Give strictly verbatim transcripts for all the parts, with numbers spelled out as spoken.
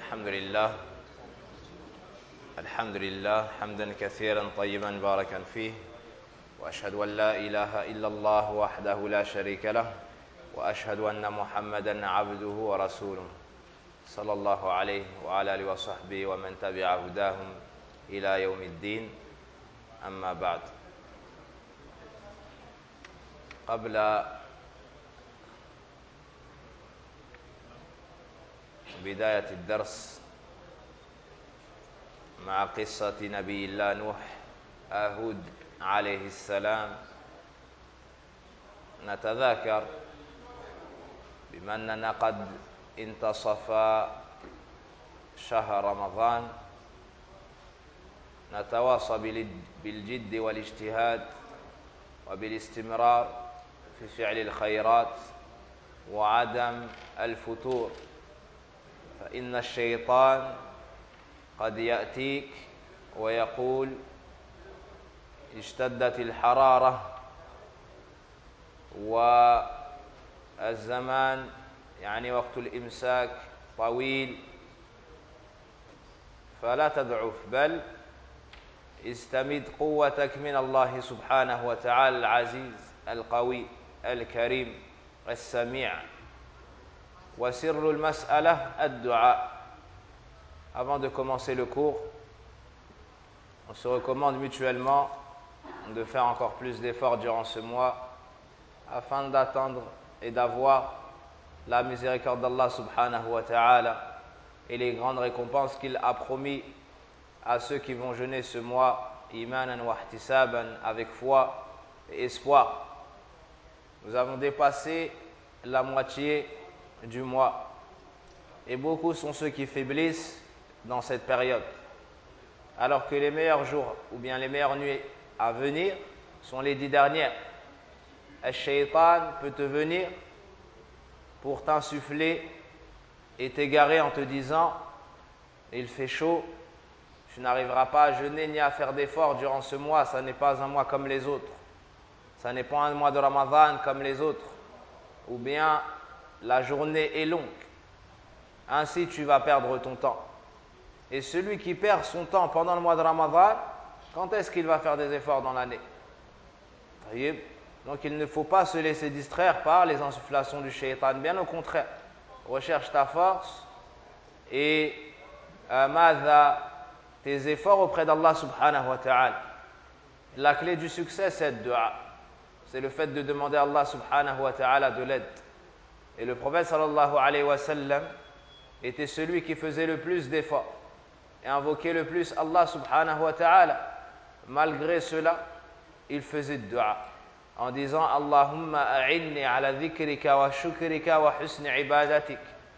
الحمد لله الحمد لله حمدا كثيرا طيبا باركا فيه وأشهد أن لا إله إلا الله وحده لا شريك له وأشهد أن محمدا عبده ورسوله صلى الله عليه وعلى آله وصحبه ومن تبع هداهم إلى يوم الدين أما بعد. قبل بداية الدرس مع قصة نبي الله نوح هود عليه السلام نتذاكر بما أننا قد انتصف شهر رمضان نتواصى بالجد والاجتهاد وبالاستمرار في فعل الخيرات وعدم الفتور، فإن الشيطان قد يأتيك ويقول اشتدت الحرارة والزمان يعني وقت الإمساك طويل، فلا تضعف بل استمد قوتك من الله سبحانه وتعالى العزيز القوي الكريم السميع. وسر المسألة الدعاء. Avant de commencer le cours, on se recommande mutuellement de faire encore plus d'efforts durant ce mois afin d'attendre et d'avoir la miséricorde d'Allah subhanahu wa ta'ala et les grandes récompenses qu'il a promis à ceux qui vont jeûner ce mois imanan wa ihtisaban, avec foi et espoir. Nous avons dépassé la moitié du mois et beaucoup sont ceux qui faiblissent dans cette période, alors que les meilleurs jours ou bien les meilleures nuits à venir sont les dix dernières. Al-Shaytan peut te venir pour t'insuffler et t'égarer en te disant il fait chaud, tu n'arriveras pas à jeûner ni à faire d'efforts durant ce mois, ça n'est pas un mois comme les autres, ça n'est pas un mois de Ramadan comme les autres, ou bien la journée est longue, ainsi tu vas perdre ton temps. Et celui qui perd son temps pendant le mois de Ramadan, quand est-ce qu'il va faire des efforts dans l'année? Donc il ne faut pas se laisser distraire par les insufflations du shaitan, bien au contraire, recherche ta force et euh, madha, tes efforts auprès d'Allah subhanahu wa ta'ala. La clé du succès, c'est le dua, c'est le fait de demander à Allah subhanahu wa ta'ala de l'aide. Et le prophète sallallahu alayhi wa sallam était celui qui faisait le plus d'efforts et invoquait le plus Allah subhanahu wa ta'ala. Malgré cela, il faisait le dua en disant Allahumma a'inni ala dhikrika wa shukrika wa husni ibadatik.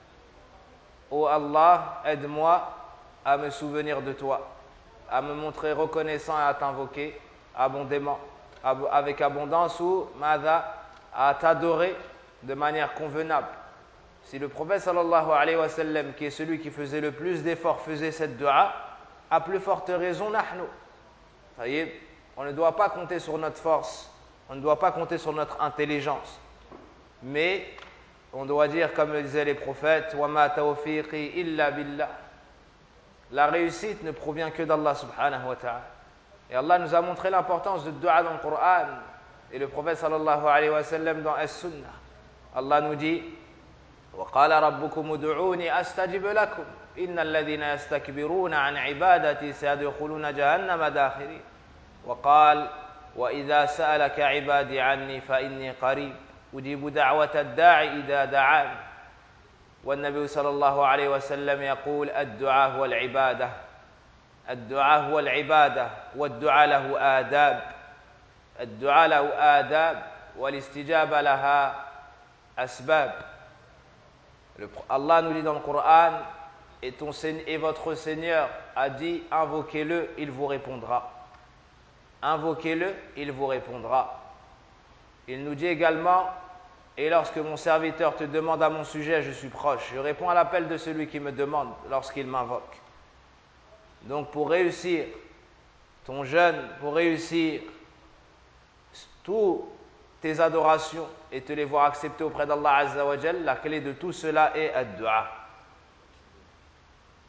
Oh Allah, aide-moi à me souvenir de toi, à me montrer reconnaissant et à t'invoquer abondamment, avec abondance, ou madha, à t'adorer de manière convenable. Si le prophète sallallahu alayhi wa sallam, qui est celui qui faisait le plus d'efforts, faisait cette dua, à plus forte raison nahnu. Voyez, on ne doit pas compter sur notre force, on ne doit pas compter sur notre intelligence, mais on doit dire comme le disaient les prophètes wa ma tawfiqi illa billah. La réussite ne provient que d'Allah subhanahu wa ta'ala. Et Allah nous a montré l'importance de dua dans le Coran et le prophète sallallahu alayhi wa sallam dans As-Sunnah. Allah nous dit وقال ربكم ادعوني أستجب لكم إن الذين يستكبرون عن عبادتي سيدخلون جهنم داخرين وقال وإذا سألك عبادي عني فإني قريب أجيب دعوة الداعي إذا دعاني. والنبي صلى الله عليه وسلم يقول الدعاء هو العبادة الدعاء هو العبادة والدعاء له آداب الدعاء له آداب والاستجابة لها أسباب. Allah nous dit dans le Coran et, ton, et votre Seigneur a dit invoquez-le, il vous répondra. Invoquez-le, il vous répondra. Il nous dit également et lorsque mon serviteur te demande à mon sujet, je suis proche. Je réponds à l'appel de celui qui me demande lorsqu'il m'invoque. Donc pour réussir ton jeûne, pour réussir tout tes adorations et te les voir acceptées auprès d'Allah Azza wa Jal, la clé de tout cela est ad-du'a.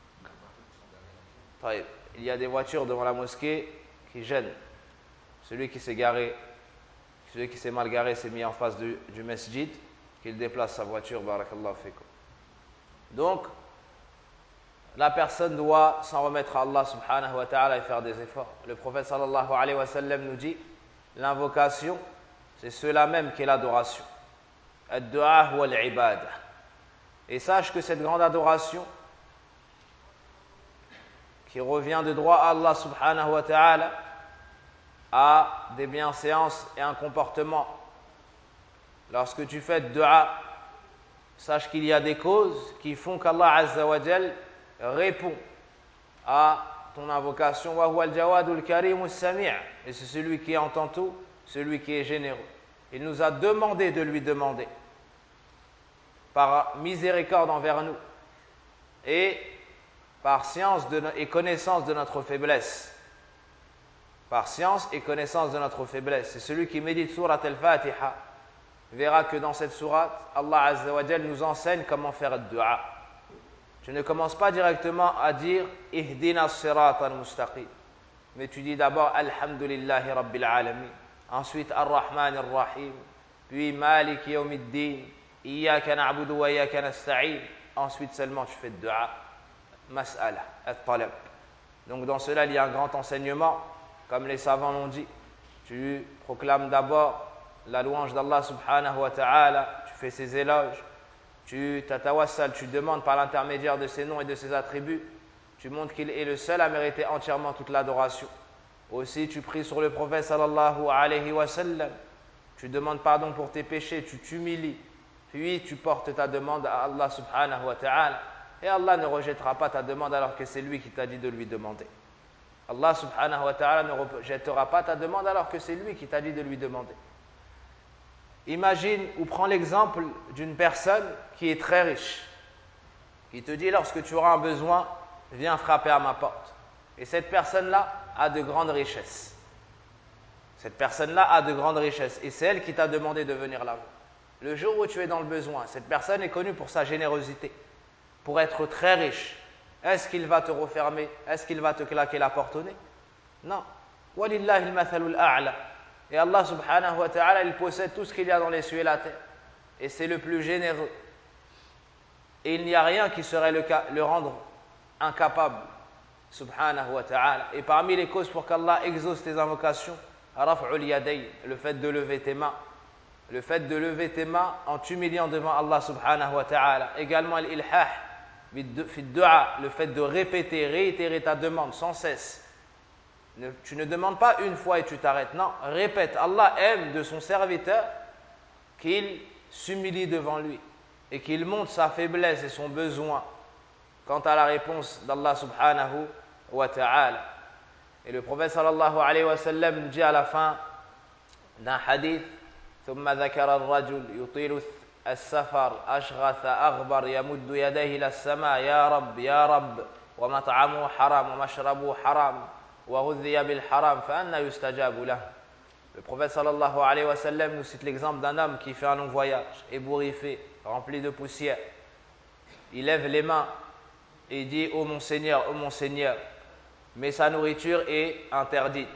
Il y a des voitures devant la mosquée qui gênent. Celui qui s'est garé, celui qui s'est mal garé s'est mis en face du, du masjid, qu'il déplace sa voiture, barakallahu fikum. Donc, la personne doit s'en remettre à Allah subhanahu wa ta'ala et faire des efforts. Le prophète sallallahu alayhi wa sallam nous dit, l'invocation, c'est cela même qu'est l'adoration. Ad-du'a huwa al-ibadah. Et sache que cette grande adoration, qui revient de droit à Allah subhanahu wa ta'ala, a des bienséances et un comportement. Lorsque tu fais dua, sache qu'il y a des causes qui font qu'Allah azza wa jal répond à ton invocation. Wa huwa al-jawadul karim as-sami'. Et c'est celui qui entend tout, celui qui est généreux. Il nous a demandé de lui demander par miséricorde envers nous et par science de no- et connaissance de notre faiblesse. Par science et connaissance de notre faiblesse. C'est celui qui médite surat al-Fatiha verra que dans cette sourate, Allah Azza wa Jal nous enseigne comment faire le dua. Tu ne commences pas directement à dire Ihdina sirat al-mustaqim, mais tu dis d'abord Alhamdulillahi Rabbil Alamin, ensuite Ar-Rahman Ar-Rahim, puis Malik Yawmiddin, Iyaka na'budu wa Iyaka nasta'in, ensuite seulement tu fais le dua, Mas'ala, At-Talab. Donc dans cela, il y a un grand enseignement, comme les savants l'ont dit. Tu proclames d'abord la louange d'Allah subhanahu wa ta'ala, tu fais ses éloges, tu tatawassal, tu demandes par l'intermédiaire de ses noms et de ses attributs, tu montres qu'il est le seul à mériter entièrement toute l'adoration. Aussi, tu pries sur le prophète sallallahu alayhi wa sallam, tu demandes pardon pour tes péchés, tu t'humilies, puis tu portes ta demande à Allah subhanahu wa ta'ala, et Allah ne rejettera pas ta demande alors que c'est lui qui t'a dit de lui demander. Allah subhanahu wa ta'ala ne rejettera pas ta demande alors que c'est lui qui t'a dit de lui demander. Imagine ou prends l'exemple d'une personne qui est très riche, qui te dit lorsque tu auras un besoin, viens frapper à ma porte. Et cette personne-là a de grandes richesses. Cette personne-là a de grandes richesses et c'est elle qui t'a demandé de venir là-bas. Le jour où tu es dans le besoin, cette personne est connue pour sa générosité, pour être très riche. Est-ce qu'il va te refermer? Est-ce qu'il va te claquer la porte au nez? Non. Walillahi al-mathalul a'la. Et Allah subhanahu wa ta'ala, il possède tout ce qu'il y a dans les cieux et la terre. Et c'est le plus généreux. Et il n'y a rien qui saurait le, le rendre incapable, subhanahu wa ta'ala. Et parmi les causes pour qu'Allah exauce tes invocations, raf'ul yadayn, le fait de lever tes mains. Le fait de lever tes mains en t'humiliant devant Allah subhanahu wa ta'ala. Également l'ilhah, fi du'a, le fait de répéter, réitérer ta demande sans cesse. Ne, tu ne demandes pas une fois et tu t'arrêtes. Non, répète. Allah aime de son serviteur qu'il s'humilie devant lui et qu'il montre sa faiblesse et son besoin quant à la réponse d'Allah subhanahu wa ta'ala. Et le prophète sallallahu alayhi wa sallam nous dit à la fin d'un hadith ثم ذكر الرجل يطيل السفر أشغث أغبر يمد يديه إلى السماء يا رب يا رب ومطعمه حرام ومشربه حرام وغذي بالحرام فأنى يستجاب له. Le prophète sallallahu alayhi wa sallam nous cite l'exemple d'un homme qui fait un long voyage, ébouriffé, rempli de poussière. Il lève les mains et dit: ô mon Seigneur, ô mon Seigneur, mais sa nourriture est interdite,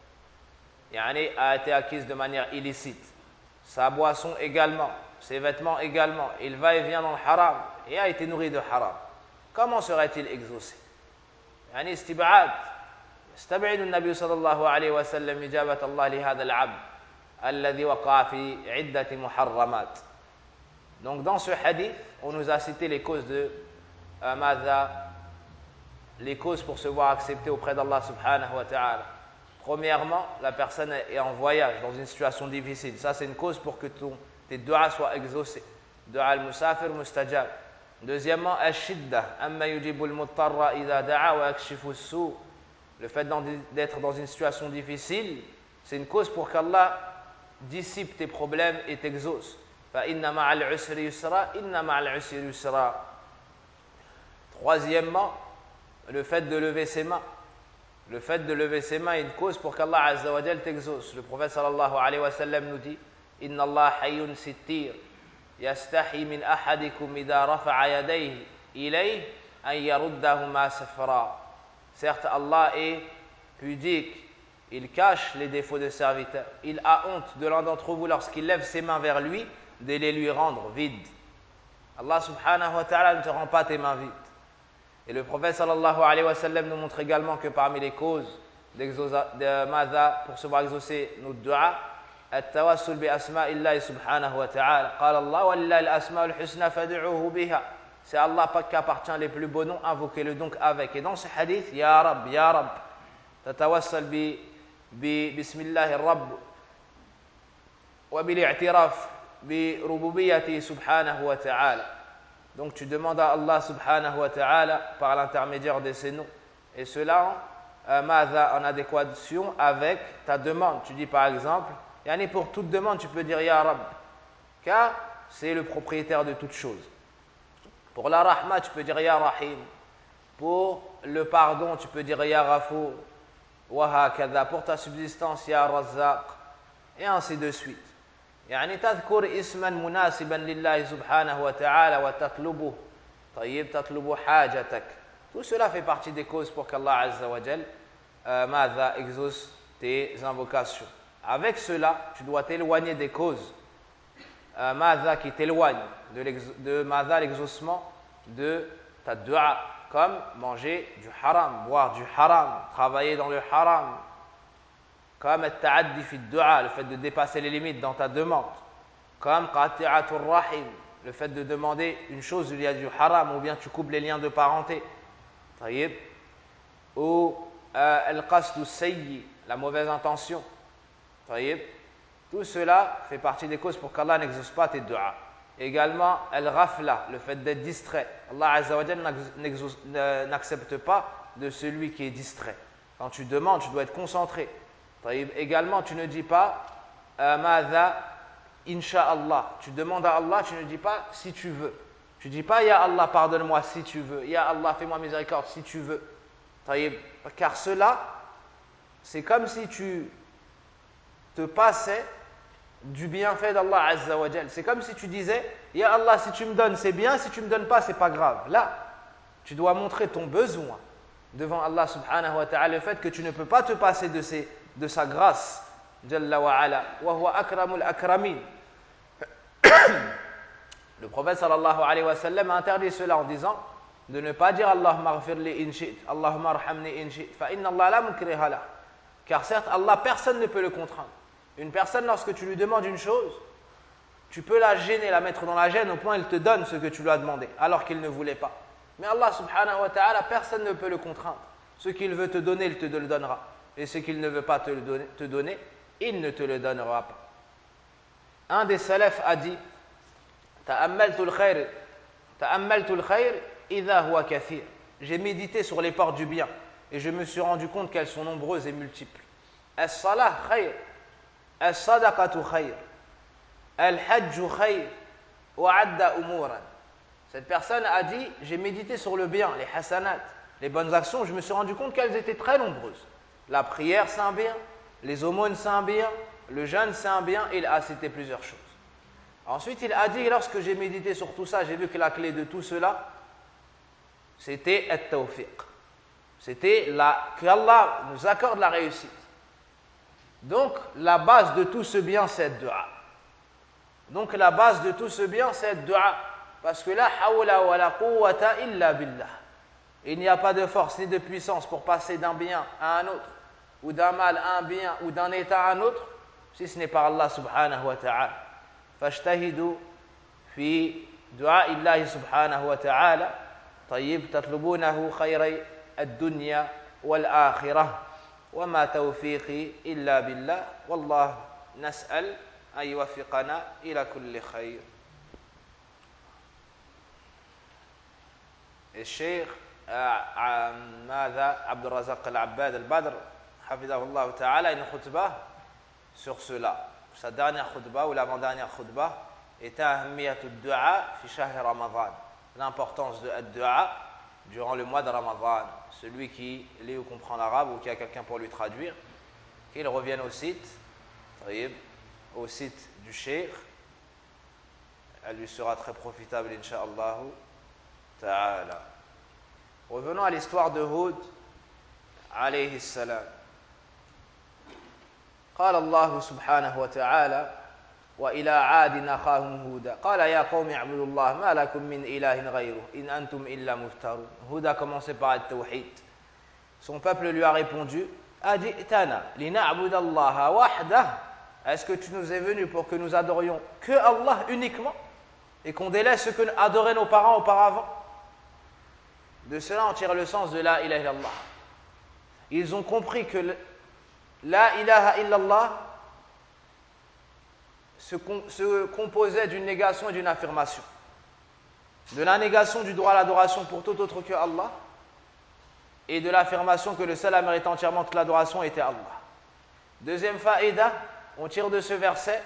yani a été acquise de manière illicite, sa boisson également, ses vêtements également, il va et vient dans le haram et a été nourri de haram. Comment serait-il exaucé? يعني استبعاد استبعد النبي صلى الله عليه وسلم إجابة الله لهذا العبد الذي وقع في عدة محرمات. Donc dans ce hadith, on nous a cité les causes de euh, ماذا les causes pour se voir accepté auprès d'Allah subhanahu wa ta'ala. Premièrement, la personne est en voyage, dans une situation difficile. Ça, c'est une cause pour que ton, tes du'as soient exaucés. Du'a al-musafir mustajab. Deuxièmement, al-shiddah, amma yujibu al-muttarra idha da'a wa yakshifu as-su'. Le fait d'être dans une situation difficile, c'est une cause pour qu'Allah dissipe tes problèmes et t'exauce. Fa inna ma'al usri yusra, inna ma'al usri yusra. Troisièmement, le fait de lever ses mains. Le fait de lever ses mains est une cause pour qu'Allah Azza wa Jal t'exauce. Le prophète sallallahu alayhi wa sallam nous dit: Inna Allah hayyun sittir, yastahi min ahadikum idha rafa'a yadayhi ilayhi an yaruddahuma safra. Certes, Allah est pudique, il cache les défauts de serviteurs. Il a honte de l'un d'entre vous lorsqu'il lève ses mains vers lui, de les lui rendre vides. Allah subhanahu wa ta'ala ne te rend pas tes mains vides. Et le prophète sallallahu alayhi wa sallam nous montre également que parmi les causes de Mada pour se voir exaucer nos du'a, التوسل بأسماء الله سبحانه وتعالى قال الله ولله الأسماء الحسنى فادعوه بها. C'est Allah qui appartient les plus beaux noms, invoquez-le donc avec. Et dans ce hadith, Ya Rab, Ya Rab, تتوسل بسم الله الرب وبالاعتراف بربوبيته سبحانه وتعالى. Donc tu demandes à Allah subhanahu wa ta'ala par l'intermédiaire de ces noms. Et cela euh, en adéquation avec ta demande. Tu dis par exemple, yani pour toute demande, tu peux dire Ya Rab, car c'est le propriétaire de toutes choses. Pour la rahma, tu peux dire Ya Rahim. Pour le pardon, tu peux dire Ya Ghafour. Wa hakadha. Pour ta subsistance, Ya Razzaq. Et ainsi de suite. يعني تذكر اسما مناسبا لله سبحانه وتعالى وتطلبه طيب تطلب حاجتك. Tout cela fait partie des causes pour qu'Allah Azza wa Jal euh, ماذا exauce tes invocations. Avec cela, tu dois t'éloigner des causes euh, ماذا qui t'éloignent de, de ماذا l'exaucement de ta dua, comme manger du haram, boire du haram, travailler dans le haram, comme التعدي في الدعاء, le fait de dépasser les limites dans ta demande, comme قاطعة الرحم, le fait de demander une chose où il y a du haram ou bien tu coupes les liens de parenté, طيب, ou القصد السيء, la mauvaise intention, طيب. Tout cela fait partie des causes pour qu'Allah n'exauce pas tes du'as. Également al-ghafla, le fait d'être distrait. Allah Azza wa Jalla n'accepte pas de celui qui est distrait. Quand tu demandes, tu dois être concentré. Également, tu ne dis pas Mada Inch'Allah. Tu demandes à Allah, tu ne dis pas si tu veux. Tu ne dis pas Ya Allah, pardonne-moi si tu veux. Ya Allah, fais-moi miséricorde si tu veux. Car cela, c'est comme si tu te passais du bienfait d'Allah Azza wa Jal. C'est comme si tu disais Ya Allah, si tu me donnes, c'est bien, si tu ne me donnes pas, c'est pas grave. Là, tu dois montrer ton besoin devant Allah subhanahu wa ta'ala, le fait que tu ne peux pas te passer de ses de sa grâce, Jalla wa ala, wa huwa akramul akramin. Le prophète sallallahu alayhi wa sallam a interdit cela en disant de ne pas dire Allahumma ghfir li in shi'ta, Allahumma arhamni in shi'ta, fa inna Allah la mukriha lah. Car certes, Allah, personne ne peut le contraindre. Une personne, lorsque tu lui demandes une chose, tu peux la gêner, la mettre dans la gêne au point où il te donne ce que tu lui as demandé, alors qu'il ne voulait pas. Mais Allah subhanahu wa ta'ala, personne ne peut le contraindre. Ce qu'il veut te donner, il te le donnera. Et ce qu'il ne veut pas te, le donner, te donner, il ne te le donnera pas. Un des salafs a dit Ta'ammaltu al-khayr, ta'ammaltu al-khayr idha huwa kathir. J'ai médité sur les portes du bien et je me suis rendu compte qu'elles sont nombreuses et multiples. As-salah khayr, as-sadaqatu khayr, al-hajju khayr, wa adda umuran. Cette personne a dit j'ai médité sur le bien, les hasanat, les bonnes actions, je me suis rendu compte qu'elles étaient très nombreuses. La prière, c'est un bien. Les aumônes, c'est un bien. Le jeûne, c'est un bien. Il a cité plusieurs choses. Ensuite, il a dit, lorsque j'ai médité sur tout ça, j'ai vu que la clé de tout cela, c'était at-tawfiq. C'était qu'Allah nous accorde la réussite. Donc, la base de tout ce bien, c'est dua. Donc, la base de tout ce bien, c'est dua. Parce que la hawla wa la quwwata illa billah. Il n'y a pas de force ni de puissance pour passer d'un bien à un autre, ou d'un mal à un bien, ou d'un état à un autre, si ce n'est par Allah subhanahu wa ta'ala. فاجتهدوا في دعاء الله سبحانه وتعالى طيب تطلبونه خير الدنيا والآخرة وما توفيقي إلا بالله والله نسأل أن يوفقنا إلى كل خير. الشيخ ماذا عبد الرزاق العباد البدر حفظه الله تعالى une khutbah sur cela. Sa dernière khutbah ou l'avant-dernière khutbah était ahmiyatu du'a fi shahr Ramadan, l'importance de ad-du'a durant le mois de Ramadan. Celui qui lit ou comprend l'arabe ou qui a quelqu'un pour lui traduire, qu'il revienne au site, au site du cheikh, elle lui sera très profitable incha'Allah ta'ala. Revenons à l'histoire de Hud alayhi salam. قال الله سبحانه وتعالى وإلى عاد أخاهم هودا قال يا قوم اعبدوا الله ما لكم من إله غيره إن أنتم إلا مفترون. Houda commençait par le tawhid. Son peuple lui a répondu Ajitana lina'buda Allah wahdah. Est-ce que tu nous es venu pour que nous adorions que Allah uniquement et qu'on délaisse ce que adoraient nos parents auparavant? De cela on tire le sens de la ilaha illallah. Ils ont compris que le, la ilaha illallah se, se composait d'une négation et d'une affirmation. De la négation du droit à l'adoration pour tout autre que Allah et de l'affirmation que le seul à mériter entièrement toute l'adoration était Allah. Deuxième faïda, on tire de ce verset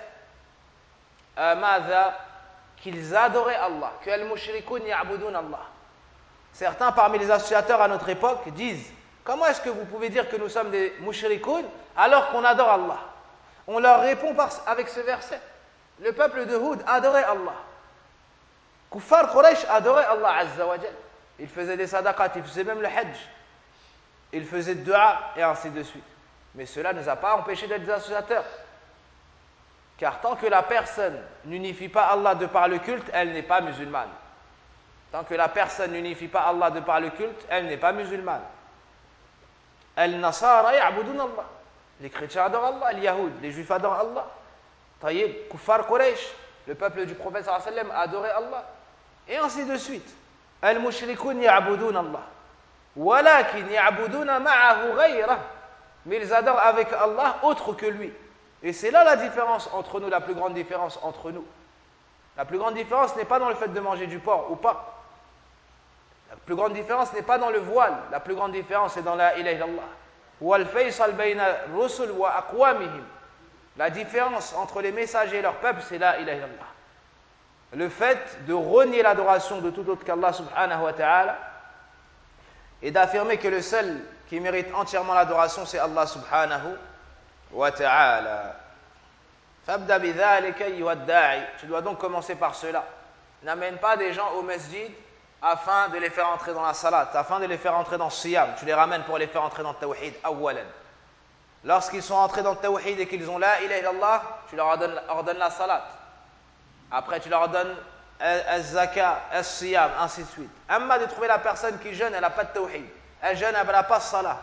euh, qu'ils adoraient Allah, que al-mushrikoun ya'budun Allah. Certains parmi les associateurs à notre époque disent comment est-ce que vous pouvez dire que nous sommes des mushrikoun alors qu'on adore Allah? On leur répond par, avec ce verset. Le peuple de Houd adorait Allah. Kuffar Quraysh adorait Allah Azza wa Jal. Ils faisaient des sadaqat, ils faisaient même le hajj. Ils faisaient de dua et ainsi de suite. Mais cela ne nous a pas empêchés d'être des associateurs. Car tant que la personne n'unifie pas Allah de par le culte, elle n'est pas musulmane. Tant que la personne n'unifie pas Allah de par le culte, elle n'est pas musulmane. Al-Nasara ya'budun Allah. Les chrétiens adorent Allah, les Yahoud, les juifs adorent Allah. Taïb, Kuffar Quraysh, le peuple du prophète sallallahu alayhi wa sallam adorait Allah. Et ainsi de suite. Al-mushrikoun ya'budun Allah. Walakin ya'buduna ma'ahu ghayrah. Mais ils adorent avec Allah autre que lui. Et c'est là la différence entre nous, la plus grande différence entre nous. La plus grande différence n'est pas dans le fait de manger du porc ou pas. La plus grande différence n'est pas dans le voile. La plus grande différence est dans la ilaha illallah. Wal faysal bayna rusul wa aqwamihim. La différence entre les messagers et leur peuple, c'est la ilaha illallah. Le fait de renier l'adoration de tout autre qu'Allah subhanahu wa ta'ala et d'affirmer que le seul qui mérite entièrement l'adoration, c'est Allah subhanahu wa ta'ala. Fabda bidhalika ayyuha ad-da'i. Tu dois donc commencer par cela. N'amène pas des gens au masjid afin de les faire entrer dans la salat, afin de les faire entrer dans le siyam. Tu les ramènes pour les faire entrer dans le tawhid, awwalan. Lorsqu'ils sont entrés dans le tawhid et qu'ils ont la ilaha illallah, tu leur ordonnes, ordonnes la salat. Après, tu leur donnes al-zaka, al-siyam, ainsi de suite. Amma de trouver la personne qui jeûne, elle n'a pas de tawhid. Elle jeûne, elle n'a pas de salat.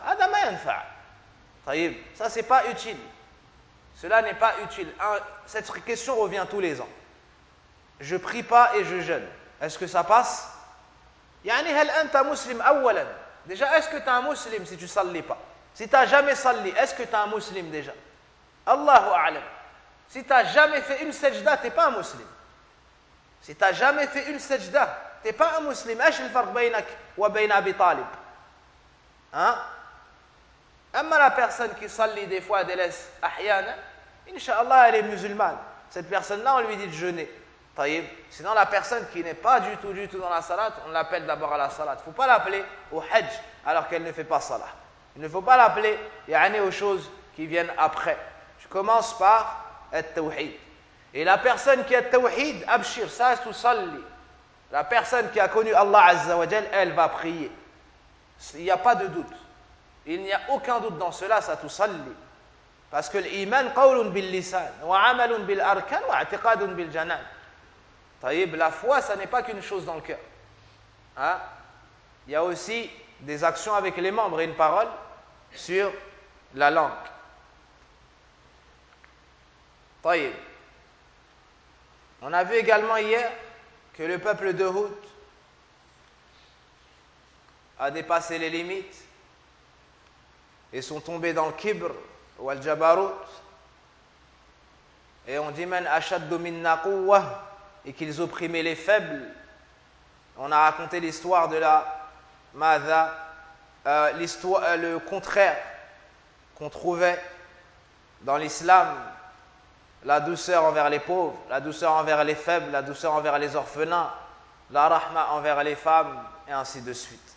Ça, c'est pas utile. Cela n'est pas utile. Cette question revient tous les ans. Je prie pas et je jeûne. Est-ce que ça passe? Yani hal anta muslim awwalan. Déjà, est-ce que tu es un musulman si tu ne sallis pas? Si tu n'as jamais salli, est-ce que tu es un musulman déjà? Allahu a'lam. Si tu n'as jamais fait une sajda, tu n'es pas un musulman. Si tu n'as jamais fait une sajda, tu n'es pas un musulman. Qu'est-ce le farq baynak wa bayna Abi Talib? Hein? Amma la personne qui salli des fois, elle laisse ahyana, Inch'Allah, elle est musulmane. Cette personne-là, on lui dit de jeûner. Taïb. Sinon, la personne qui n'est pas du tout, du tout dans la salat, on l'appelle d'abord à la salat. Il ne faut pas l'appeler au hajj alors qu'elle ne fait pas salat. Il ne faut pas l'appeler yani, aux choses qui viennent après. Je commence par at-tawhid. Et la personne qui a tawhid, abshir, ça c'est salli. La personne qui a connu Allah Azza wa Jal, elle va prier. Il n'y a pas de doute. Il n'y a aucun doute dans cela, ça tout salli. Parce que l'iman qawlun bil lisan, wa amalun bil arkan, wa i'tiqadun bil janan. Taïb, la foi, ça n'est pas qu'une chose dans le cœur. Hein? Il y a aussi des actions avec les membres et une parole sur la langue. Taïb. On a vu également hier que le peuple de Houd a dépassé les limites et sont tombés dans le kibr ou al jabarut. Et on dit man ashaddu minna quwwah, et qu'ils opprimaient les faibles. On a raconté l'histoire de la Madha, euh, l'histoire, euh, le contraire qu'on trouvait dans l'islam, la douceur envers les pauvres, la douceur envers les faibles, la douceur envers les orphelins, la rahma envers les femmes, et ainsi de suite.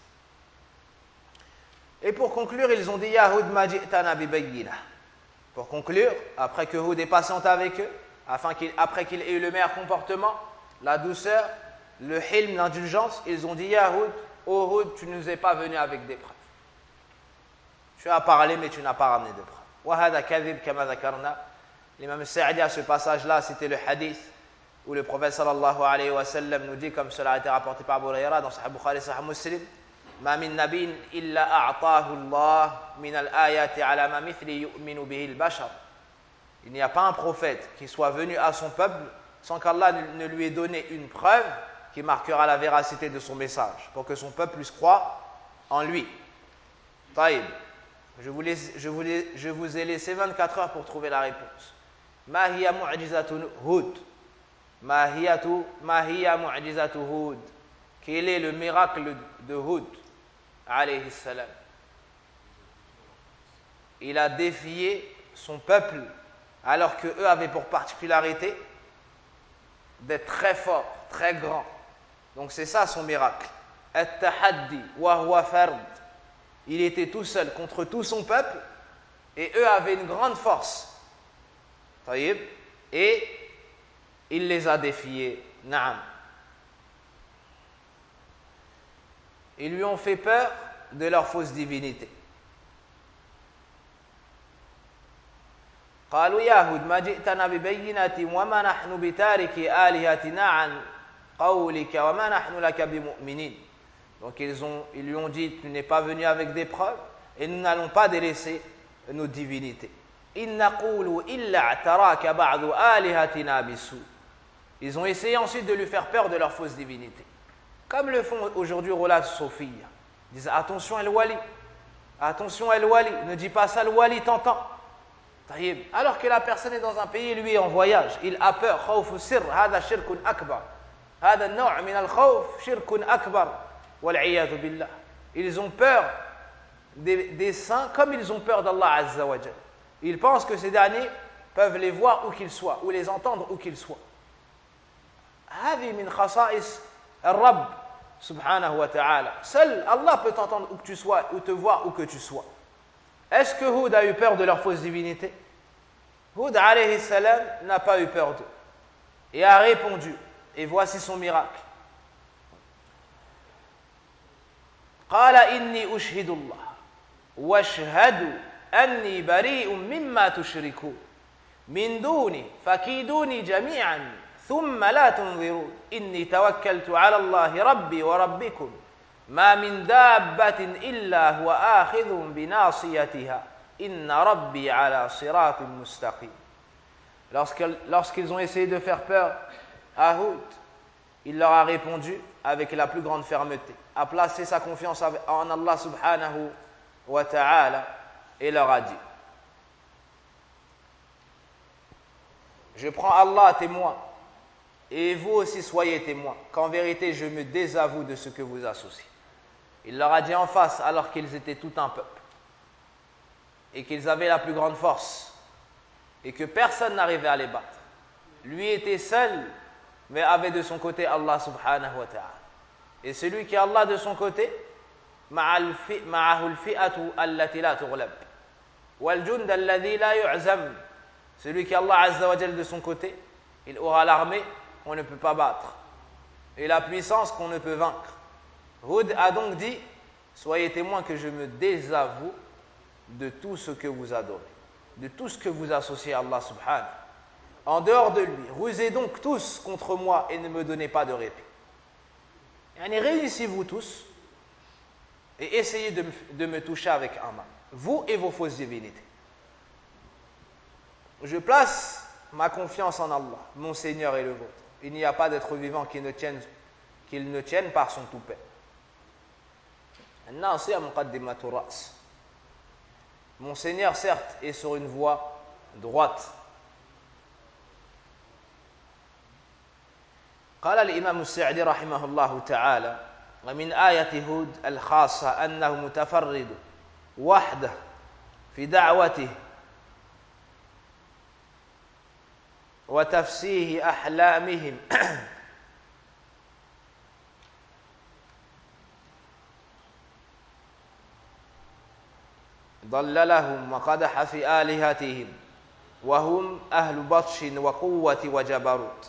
Et pour conclure, ils ont dit Yahoud maji'tana bi bayyinah. Pour conclure, après que Houd ait patienté avec eux, afin qu'il, après qu'il ait eu le meilleur comportement, la douceur, le hilm, l'indulgence, ils ont dit Yahoud, oh Houd, tu ne nous es pas venu avec des preuves. Tu as parlé, mais tu n'as pas ramené de preuve. وهذا كذب كما ذكرنا. L'imam al-Sa'di à ce passage-là, c'était le hadith où le prophète sallallahu alayhi wa sallam nous dit, comme cela a été rapporté par Abu Huraira dans Sahih Bukhari et Sahih Muslim, ما من نبي إلا أعطاه الله من الآيات على ما مثل يؤمن به البشر. Il n'y a pas un prophète qui soit venu à son peuple sans qu'Allah ne lui ait donné une preuve qui marquera la véracité de son message, pour que son peuple puisse croire en lui. Taïb, je vous, laisse, je, vous laisse, je vous ai laissé vingt-quatre heures pour trouver la réponse. Ma hiya mu'jizatu Hud. Ma hiya mu'jizatu Hud. Quel est le miracle de Hud alayhi salam? Il a défié son peuple alors qu'eux avaient pour particularité d'être très forts, très grands. Donc c'est ça son miracle. At-tahaddi wa huwa fard. Il était tout seul contre tout son peuple et eux avaient une grande force. Taïb. Et il les a défiés. Naam. Ils lui ont fait peur de leur fausse divinité. قالوا يا هود ما جئتنا ببينة وما نحن بتارك آلهتنا عن قولك وما نحن لك بمؤمنين. Donc ils, ont, ils lui ont dit, tu n'es pas venu avec des preuves et nous n'allons pas délaisser nos divinités. إن نقول إلا اعتراك بعض آلهتنا بسوء. Ils ont essayé ensuite de lui faire peur de leur fausse divinité. Comme le font aujourd'hui Roulat Sophia. Ils disent attention El-Wali, attention El-Wali, ne dis pas ça, El-Wali t'entend. Alors que la personne est dans un pays, lui est en voyage, il a peur. خوف السر هذا شرك أكبر. هذا النوع من الخوف شرك أكبر والعياذ بالله. Ils ont peur des, des saints comme ils ont peur d'Allah Azza wa Jal. Ils pensent que ces derniers peuvent les voir où qu'ils soient, ou les entendre où qu'ils soient. هذه من خصائص الرب سبحانه وتعالى. Seul Allah peut t'entendre où que tu sois, ou te voir où que tu sois. Est-ce que Hud a eu peur de leur fausse divinité? Hud alayhi salam n'a pas eu peur d'eux et a répondu. Et voici son miracle. قال إني أشهد الله واشهدوا أني بريء مما تشركون من دوني فكيدوني جميعا ثم لا تنظرون إني توكلت على الله ربي وربكم ما من دابة إلا هو آخذ بناصيتها إن ربي على صراط مستقيم. Lorsqu'ils ont essayé de faire peur à Hud, il leur a répondu avec la plus grande fermeté, a placé sa confiance en Allah subhanahu wa ta'ala et leur a dit: je prends Allah témoin et vous aussi soyez témoins qu'en vérité je me désavoue de ce que vous associez. Il leur a dit en face alors qu'ils étaient tout un peuple et qu'ils avaient la plus grande force et que personne n'arrivait à les battre. Lui était seul mais avait de son côté Allah subhanahu wa ta'ala. Et celui qui a Allah de son côté, معه الفئة التي لا تغلب والجند الذي لا يعزم. Celui qui a Allah azza wa jal de son côté, il aura l'armée qu'on ne peut pas battre et la puissance qu'on ne peut vaincre. Hud a donc dit: soyez témoins que je me désavoue de tout ce que vous adorez, de tout ce que vous associez à Allah subhanahu. En dehors de lui, rusez donc tous contre moi et ne me donnez pas de répit. Yani, réunissez-vous tous et essayez de me, de me toucher avec un main, vous et vos fausses divinités. Je place ma confiance en Allah, mon Seigneur et le vôtre. Il n'y a pas d'être vivant qui ne tienne, qu'il ne tienne par son toupet. Mon Seigneur, certes, est sur une voie droite. قال الإمام السعدي رحمه الله تعالى: ومن آية هود الخاصة أنه متفرد وحده في دعوته وتفسيه أحلامهم ضللهم وقدح في آلهتهم وهم أهل بطش وقوة وجبروت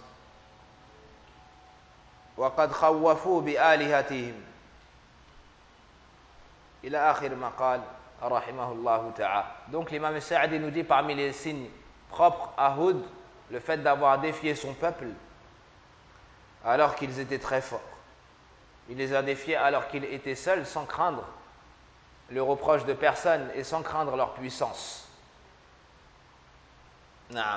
وقد خوفوا بآلهتهم إلى آخر ما قال rahimahullah ta'ala. Donc l'imam Sa'di nous dit parmi les signes propres à Hud, le fait d'avoir défié son peuple alors qu'ils étaient très forts. Il les a défiés alors qu'ils étaient seuls, sans craindre le reproche de personne et sans craindre leur puissance. Naam.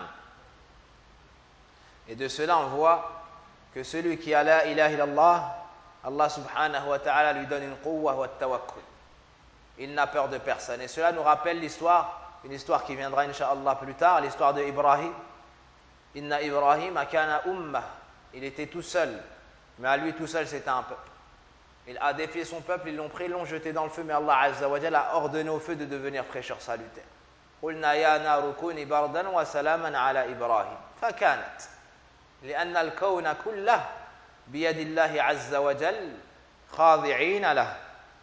Et de cela, on voit que celui qui a la ilaha illallah, Allah subhanahu wa ta'ala lui donne une quwwa wa tawakkul. Il n'a peur de personne. Et cela nous rappelle l'histoire, une histoire qui viendra incha'Allah plus tard, l'histoire de Ibrahim. Inna Ibrahim kana ummah. Il était tout seul, mais à lui tout seul c'était un peuple. Il a défié son peuple, ils l'ont pris, ils l'ont jeté dans le feu, mais Allah Azza wa Jalla a ordonné au feu de devenir prêcheur salutaire. قلنا يا نار كوني بردا وسلاما على إبراهيم فكانت لأن الكون كله بيد الله عز وجل خاضعين له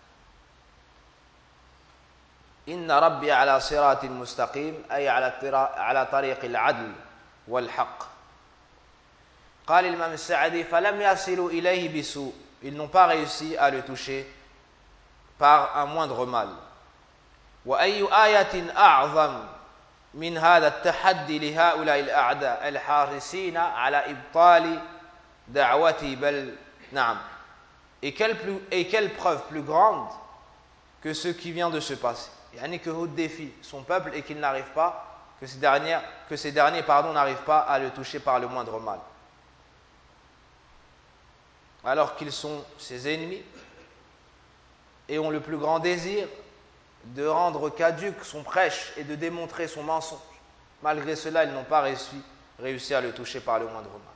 إن ربي على صراط مستقيم أي على على طريق العدل والحق. قال الإمام السعدي فلم يصلوا إليه بسوء. Ils n'ont pas réussi à le toucher par un moindre mal. وأي آية أعظم من هذا التحدي لهؤلاء الأعداء الحارسين على إبطال دعوتي بل نعم. Et quelle, plus, et quelle preuve plus grande que ce qui vient de se passer. Yani que Hud défie son peuple et qu'il n'arrive pas, que ces derniers, que ces derniers pardon, n'arrivent pas à le toucher par le moindre mal. Alors qu'ils sont ses ennemis et ont le plus grand désir de rendre caduque son prêche et de démontrer son mensonge. Malgré cela, ils n'ont pas réussi, réussi à le toucher par le moindre mal.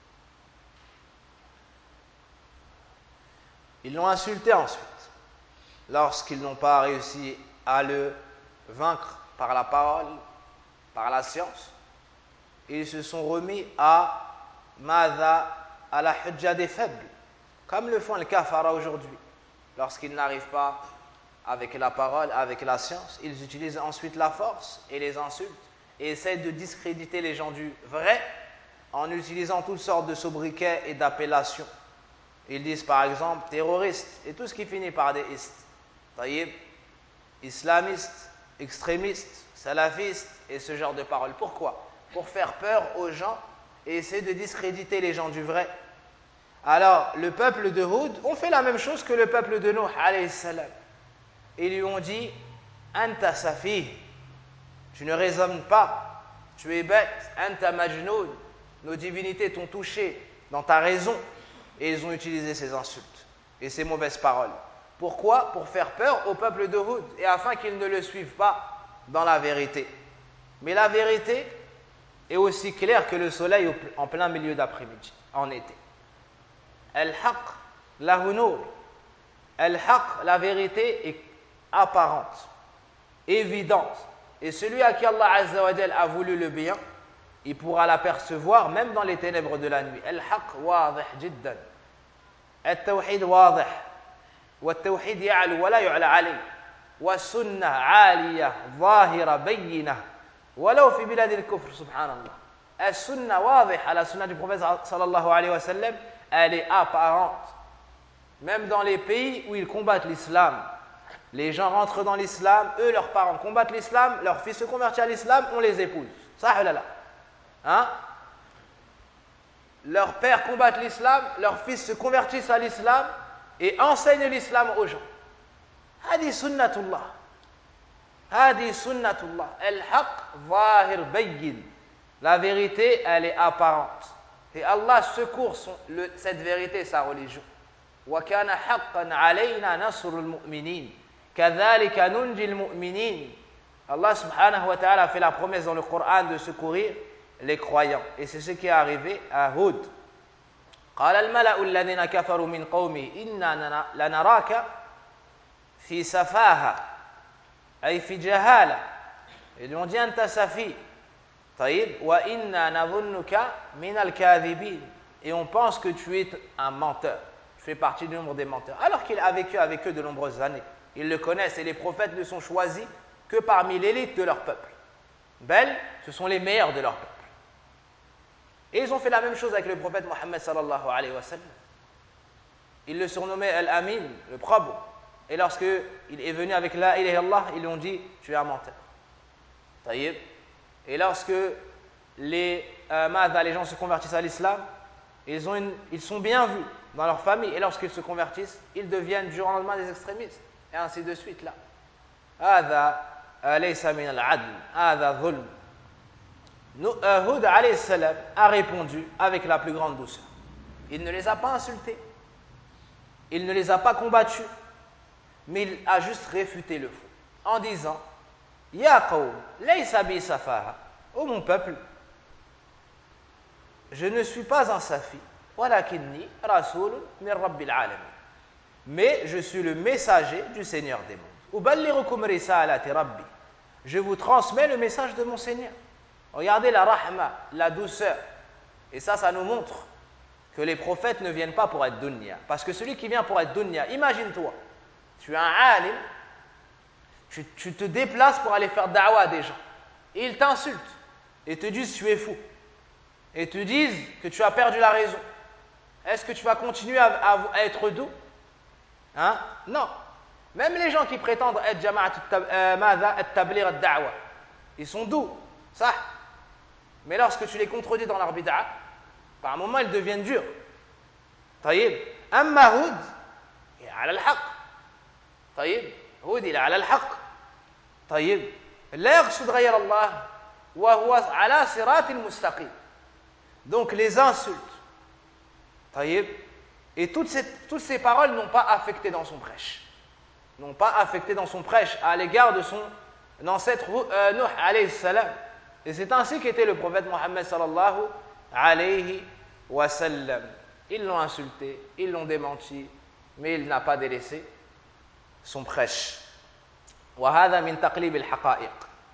Ils l'ont insulté ensuite, lorsqu'ils n'ont pas réussi à le vaincre par la parole, par la science. Ils se sont remis à Mada, à la hujja des faibles, comme le font les kafara aujourd'hui. Lorsqu'ils n'arrivent pas avec la parole, avec la science, ils utilisent ensuite la force et les insultes et essayent de discréditer les gens du vrai en utilisant toutes sortes de sobriquets et d'appellations. Ils disent par exemple terroristes et tout ce qui finit par des ist, taïb, islamistes, extrémistes, salafistes et ce genre de paroles. Pourquoi? Pour faire peur aux gens et essayer de discréditer les gens du vrai. Alors, le peuple de Hud ont fait la même chose que le peuple de Nuh, alayhi salam. Ils lui ont dit Anta safih, tu ne raisonnes pas, tu es bête, Anta majnoun, nos divinités t'ont touché dans ta raison. Et ils ont utilisé ces insultes et ces mauvaises paroles. Pourquoi? Pour faire peur au peuple de Hud et afin qu'ils ne le suivent pas dans la vérité. Mais la vérité est aussi claire que le soleil en plein milieu d'après-midi, en été. Al-Haq, la hunur. Al-Haq, la vérité est apparente, évidente. Et celui à qui Allah Azza wa Jal a voulu le bien, il pourra l'apercevoir même dans les ténèbres de la nuit. Al-Haq wadih jiddan. Al-Tawhid wadih. والتوحيد يعلو ولا يعلى عليه والسنة عالية ظاهرة بينة ولو في بلاد الكفر سبحان الله. السنة واضحة, la sunna du prophète sallallahu alayhi wa sallam, elle est apparente. Même dans les pays où ils combattent l'islam, les gens rentrent dans l'islam, eux, leurs parents combattent l'islam, leur fils se convertit à l'islam, on les épouse. Ça, oh là là. Hein? Leurs pères combattent l'islam, leurs fils se convertissent à l'islam et enseignent l'islam aux gens. Hadi sunnatullah. Hadi sunnatullah. Al-haq zahir bayyin. La vérité, elle est apparente. Et Allah secourt son, le, cette vérité, sa religion. وَكَانَ حَقًّا عَلَيْنَا نَصْرُ الْمُؤْمِنِينَ كَذَلِكَ نُنْجِي الْمُؤْمِنِينَ. Allah subhanahu wa ta'ala a fait la promesse dans le Coran de secourir les croyants. Et c'est ce qui est arrivé à Hud. قال الملأ الذين كفروا من قومه إنا لنراك في سفاهة أي في جهالة. Ils lui ont dit أنت سفيه طيب وإنا نظنك من الكاذبين. Et on pense que tu es un menteur. Tu fais partie du nombre des menteurs. Alors qu'il a vécu avec eux de nombreuses années. Ils le connaissent et les prophètes ne sont choisis que parmi l'élite de leur peuple. Bel, ce sont les meilleurs de leur peuple. Et ils ont fait la même chose avec le prophète Mohammed sallallahu alayhi wa sallam. Ils le surnommaient Al-Amin, le probe. Et lorsqu'il est venu avec la ilaha illallah, ils lui ont dit tu es un menteur. Taïb. Et lorsque les, euh, les gens se convertissent à l'islam, ils, ont une, ils sont bien vus dans leur famille. Et lorsqu'ils se convertissent, ils deviennent du jour au lendemain des extrémistes. Et ainsi de suite là. هذا ليس من العدل هذا ظلم. Hud alayhi salam a répondu avec la plus grande douceur. Il ne les a pas insultés, il ne les a pas combattus, mais il a juste réfuté le faux en disant Ya qawm laysa bi safaha, ô mon peuple, je ne suis pas un safi, walakinni rasoul min rabbil alamin, mais je suis le messager du Seigneur des mondes. Uballighukum risalati rabbi, je vous transmets le message de mon Seigneur. Regardez la rahma, la douceur. Et ça, ça nous montre que les prophètes ne viennent pas pour être dunya. Parce que celui qui vient pour être dunya, imagine-toi, tu es un alim, tu, tu te déplaces pour aller faire da'wah à des gens. Et ils t'insultent et te disent tu es fou. Et te disent que tu as perdu la raison. Est-ce que tu vas continuer à, à, à être doux? Hein? Non. Même les gens qui prétendent être jama'at al-tabligh al-da'wah, ils sont doux. Ça. Mais lorsque tu les contredis dans leur bid'a, par un moment ils deviennent durs. طيب أما هود على الحق. طيب هود إلى على الحق. طيب لا يقصد غير الله وهو على صراط المستقيم. Donc les insultes. طيب et toutes ces, toutes ces paroles n'ont pas affecté dans son prêche. N'ont pas affecté dans son prêche à l'égard de son ancêtre euh, Nuh alayhi salam. Et c'est ainsi qu'était le prophète Mohammed sallallahu alayhi wa sallam. Ils l'ont insulté, ils l'ont démenti, mais il n'a pas délaissé son prêche. وهذا من تقليب الحقائق.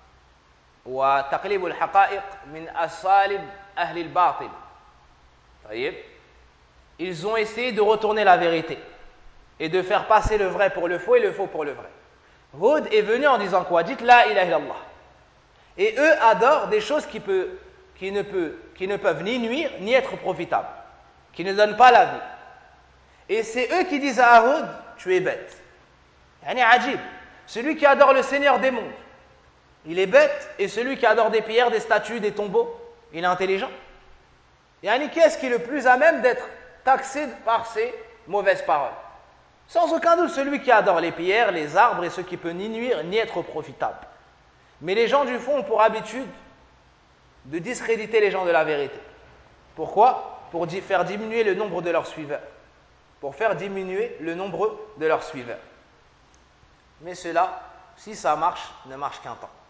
وتقليب الحقائق من أساليب أهل الباطل. طيب. Ils ont essayé de retourner la vérité et de faire passer le vrai pour le faux et le faux pour le vrai. Hud est venu en disant quoi? Dites la ilaha illallah. Et eux adorent des choses qui, peut, qui, ne peut, qui ne peuvent ni nuire ni être profitables, qui ne donnent pas la vie. Et c'est eux qui disent à Hud, tu es bête. Yani ajib. Celui qui adore le Seigneur des mondes, il est bête, et celui qui adore des pierres, des statues, des tombeaux, il est intelligent. Yani qui est-ce qui est le plus à même d'être taxé par ces mauvaises paroles? Sans aucun doute celui qui adore les pierres, les arbres et ce qui peut ni nuire ni être profitable. Mais les gens du fond ont pour habitude de discréditer les gens de la vérité. Pourquoi? Pour faire diminuer le nombre de leurs suiveurs. Pour faire diminuer le nombre de leurs suiveurs. Mais cela, si ça marche, ne marche qu'un temps.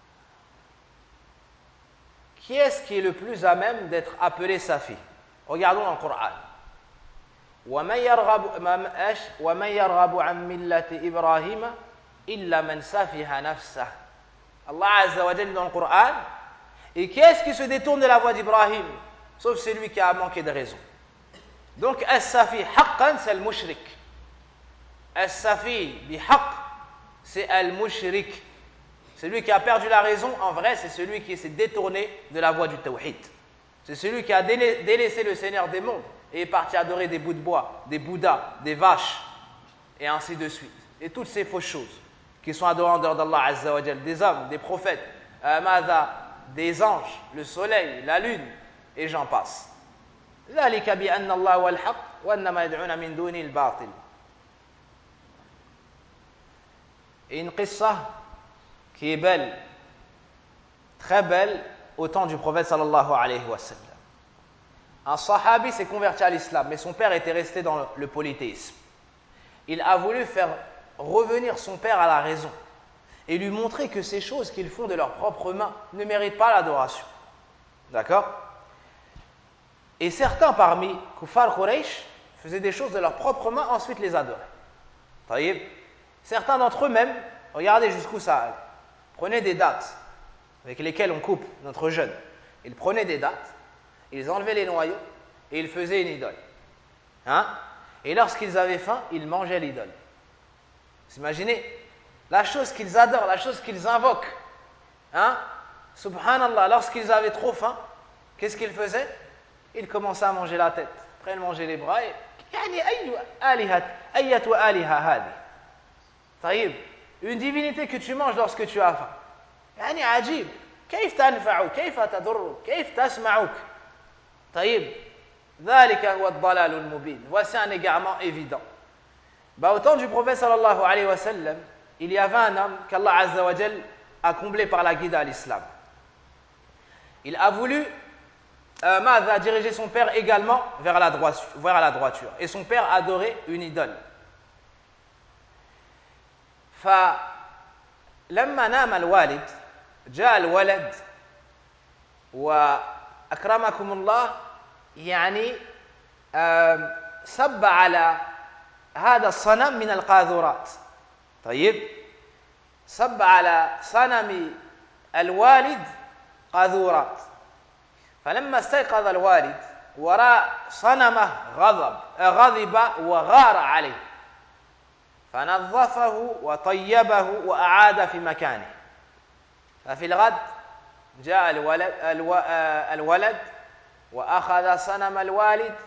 Qui est-ce qui est le plus à même d'être appelé Safi? Regardons dans le Coran. وَمَنْ يَرْغَبُ عَنْ مِلَّةِ إِبْرَاهِيمَ إِلَّا مَنْ سَفِهَ نَفْسَهُ. Allah Azza wa Jalla dans le Coran. Et qui est-ce qui se détourne de la voie d'Ibrahim? Sauf celui qui a manqué de raison. Donc, As-Safi, haqqan, c'est le mushrik. As-Safi, bihaq, c'est al-mushrik. Celui qui a perdu la raison, en vrai, c'est celui qui s'est détourné de la voie du tawhid. C'est celui qui a délaissé le Seigneur des mondes et est parti adorer des bouts de bois, des bouddhas, des vaches, et ainsi de suite. Et toutes ces fausses choses qui sont adorées en dehors d'Allah Azza wa Jal, des hommes, des prophètes, euh, des anges, le soleil, la lune, et j'en passe. ذلك بأن الله هو الحق وأنما يدعون من دونه الباطل. Et une qissa qui est belle, très belle, au temps du prophète sallallahu alayhi wa sallam. Un sahabi s'est converti à l'islam, mais son père était resté dans le polythéisme. Il a voulu faire revenir son père à la raison et lui montrer que ces choses qu'ils font de leurs propres mains ne méritent pas l'adoration. D'accord? Et certains parmi Kuffar Quraysh faisaient des choses de leurs propres mains, ensuite les adoraient. Taïb. Certains d'entre eux même, regardez jusqu'où ça allait, prenaient des dattes avec lesquelles on coupe notre jeûne. Ils prenaient des dattes, ils enlevaient les noyaux et ils faisaient une idole. Hein? Et lorsqu'ils avaient faim, ils mangeaient l'idole. Vous imaginez? La chose qu'ils adorent, la chose qu'ils invoquent. Hein? Subhanallah, lorsqu'ils avaient trop faim, qu'est-ce qu'ils faisaient? Ils commençaient à manger la tête. Après, ils mangeaient les bras et... طيب, une divinité que tu manges lorsque tu as faim. يعني عجيب. كيف تنفعك؟ كيف تضرك؟ كيف تسمعك؟ طيب, ذلك هو الضلال المبين. Voici un égarement évident. Bah, au temps du prophète sallallahu alayhi wa sallam, il y avait un homme qu'Allah azza wa jal a comblé par la guide à l'islam. Il a voulu euh, Ma'adha diriger son père également vers la, droiture, vers la droiture. Et son père adorait une idole. فلما نام الوالد جاء الولد وأكرمكم الله يعني سب على هذا الصنم من القاذورات. طيب, سب على صنم الوالد قاذورات. فلما استيقظ الوالد وراء صنمه غضب غضب وغار عليه فنظفه وطيبه وأعاد في مكانه. ففي الغد جاء الولد, الو... الولد وأخذ صنم الوالد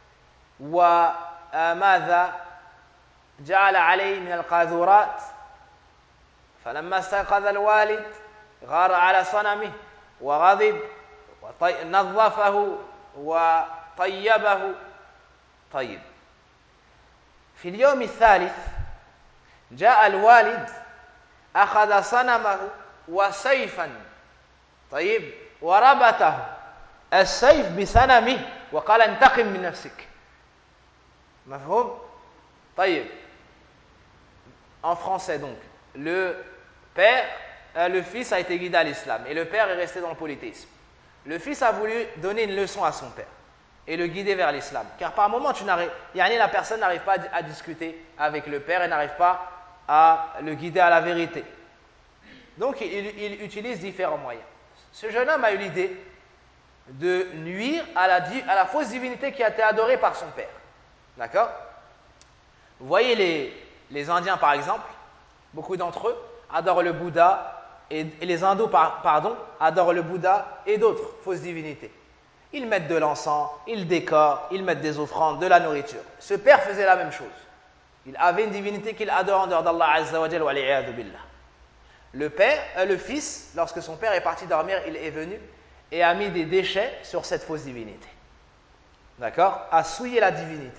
وماذا جعل عليه من القاذورات. فلما استيقظ الوالد غار على صنمه وغضب ونظفه وطيبه. طيب, في اليوم الثالث جاء الوالد أخذ صنمه وسيفا طيب وربطه السيف بصنمه وقال انتقم من نفسك. مفهوم؟ طيب, en français donc, le père, euh, le fils a été guidé à l'islam et le père est resté dans le polythéisme. Le fils a voulu donner une leçon à son père et le guider vers l'islam. Car par moment, tu n'arrives, yani la personne n'arrive pas à discuter avec le père et n'arrive pas à le guider à la vérité. Donc, il, il utilise différents moyens. Ce jeune homme a eu l'idée de nuire à la, à la fausse divinité qui a été adorée par son père. D'accord? Vous voyez les, les Indiens, par exemple, beaucoup d'entre eux adorent le Bouddha, et, et les hindous, par, pardon, adorent le Bouddha et d'autres fausses divinités. Ils mettent de l'encens, ils décorent, ils mettent des offrandes, de la nourriture. Ce père faisait la même chose. Il avait une divinité qu'il adore en dehors d'Allah Azza wa Jal wa li'iyadhu billah. Le père, euh, le fils, lorsque son père est parti dormir, il est venu et a mis des déchets sur cette fausse divinité. D'accord? A souillé la divinité.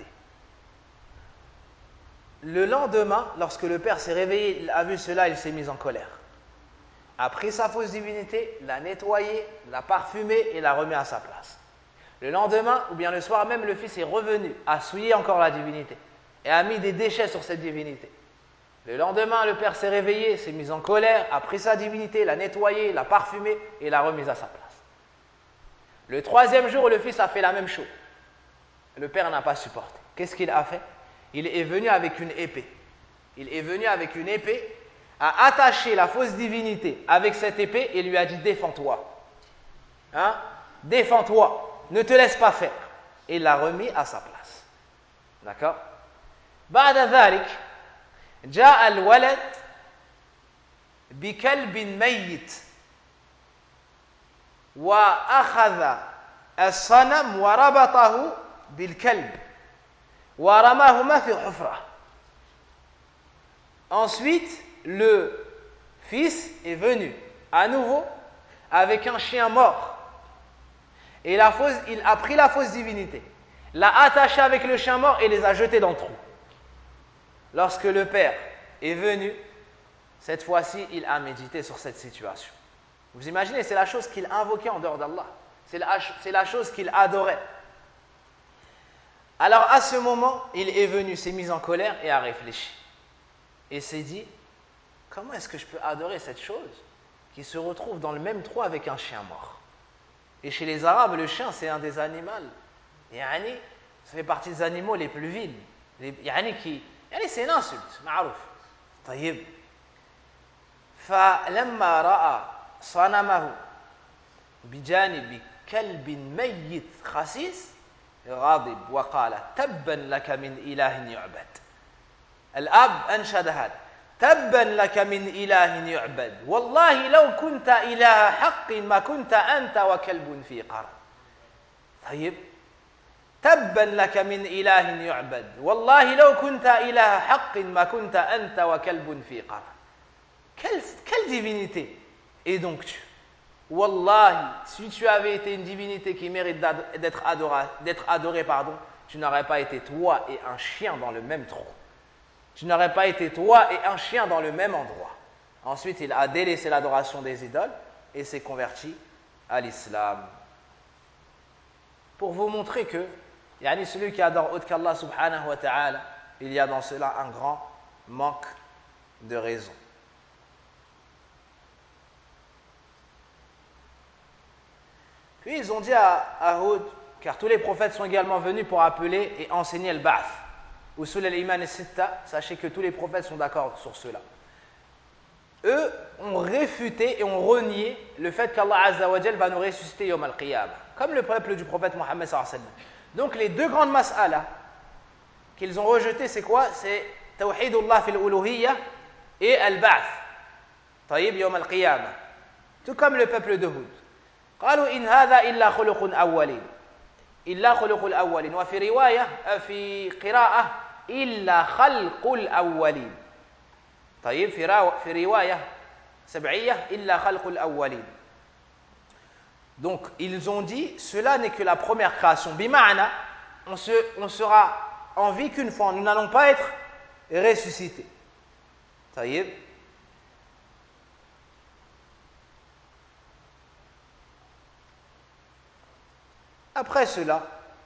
Le lendemain, lorsque le père s'est réveillé, il a vu cela, il s'est mis en colère. A pris sa fausse divinité, l'a nettoyée, l'a parfumée et l'a remis à sa place. Le lendemain, ou bien le soir même, le fils est revenu, a souillé encore la divinité et a mis des déchets sur cette divinité. Le lendemain, le père s'est réveillé, s'est mis en colère, a pris sa divinité, l'a nettoyée, l'a parfumée et l'a remise à sa place. Le troisième jour, le fils a fait la même chose. Le père n'a pas supporté. Qu'est-ce qu'il a fait? Il est venu avec une épée. Il est venu avec une épée, a attaché la fausse divinité avec cette épée et lui a dit défends-toi. Hein? Défends-toi, ne te laisse pas faire. Et il l'a remis à sa place. D'accord? بعد ذلك جاء الولد بكلب ميت وأخذ الصنم وربطه بالكلب ورماهما في حفرة. Ensuite, le fils est venu à nouveau avec un chien mort. Et la fausse, il a pris la fausse divinité, l'a attaché avec le chien mort et les a jetés dans le trou. Lorsque le père est venu, cette fois-ci, il a médité sur cette situation. Vous imaginez, c'est la chose qu'il invoquait en dehors d'Allah. C'est la, c'est la chose qu'il adorait. Alors à ce moment, il est venu, s'est mis en colère et a réfléchi. Et s'est dit, comment est-ce que je peux adorer cette chose qui se retrouve dans le même trou avec un chien mort? Et chez les Arabes, le chien, c'est un des animaux. Yani, ça fait partie des animaux les plus vils. Les, yani, qui, yani, c'est une insulte, معروف. طيب. فلما رأى صنمه بجانب كلب ميت خسيس غاضب وقال تبا لك من إله يعبد. الأب أنشد هذا تبا لك من إله يعبد والله لو كنت إله حق ما كنت أنت وكلب في قرن. طيب, تبا لك من إله يعبد والله لو كنت إله حق ما كنت أنت وكلب في قرى. Quelle, quelle divinité es donc tu? Wallahi, si tu avais été une divinité qui mérite d'être adorée, d'être adorée, pardon, tu n'aurais pas été toi et un chien dans le même trou. Tu n'aurais pas été toi et un chien dans le même endroit. Ensuite, il a délaissé l'adoration des idoles et s'est converti à l'islam. Pour vous montrer que, yani celui qui adore autre qu'Allah subhanahu wa ta'ala, il y a dans cela un grand manque de raison. Puis ils ont dit à, à Hud, car tous les prophètes sont également venus pour appeler et enseigner le ba'th. Usul al-Iman al-Sitta, sachez que tous les prophètes sont d'accord sur cela. Eux ont réfuté et ont renié le fait qu'Allah Azza wa Jal va nous ressusciter Yawm al-Qiyamah, comme le peuple du prophète Mohammed sallallahu alayhi wa sallam. Donc les deux grandes mas'ala qu'ils ont rejetées, c'est quoi? C'est Tawhidullah fil uluhiyya et al-Ba'th. Taïb Yawm al-Qiyamah. Tout comme le peuple de Hud. قالوا إن هذا إلا خلق أولين إلا خلق الأولين وفي رواية في قراءة إلا خلق الأولين طيب في في رواية سبعية إلا خلق الأولين. Donc ils ont dit cela n'est que la première création. Bima'ana, on, se, on sera en vie qu'une fois, nous n'allons pas être ressuscités. طيب. Après cela,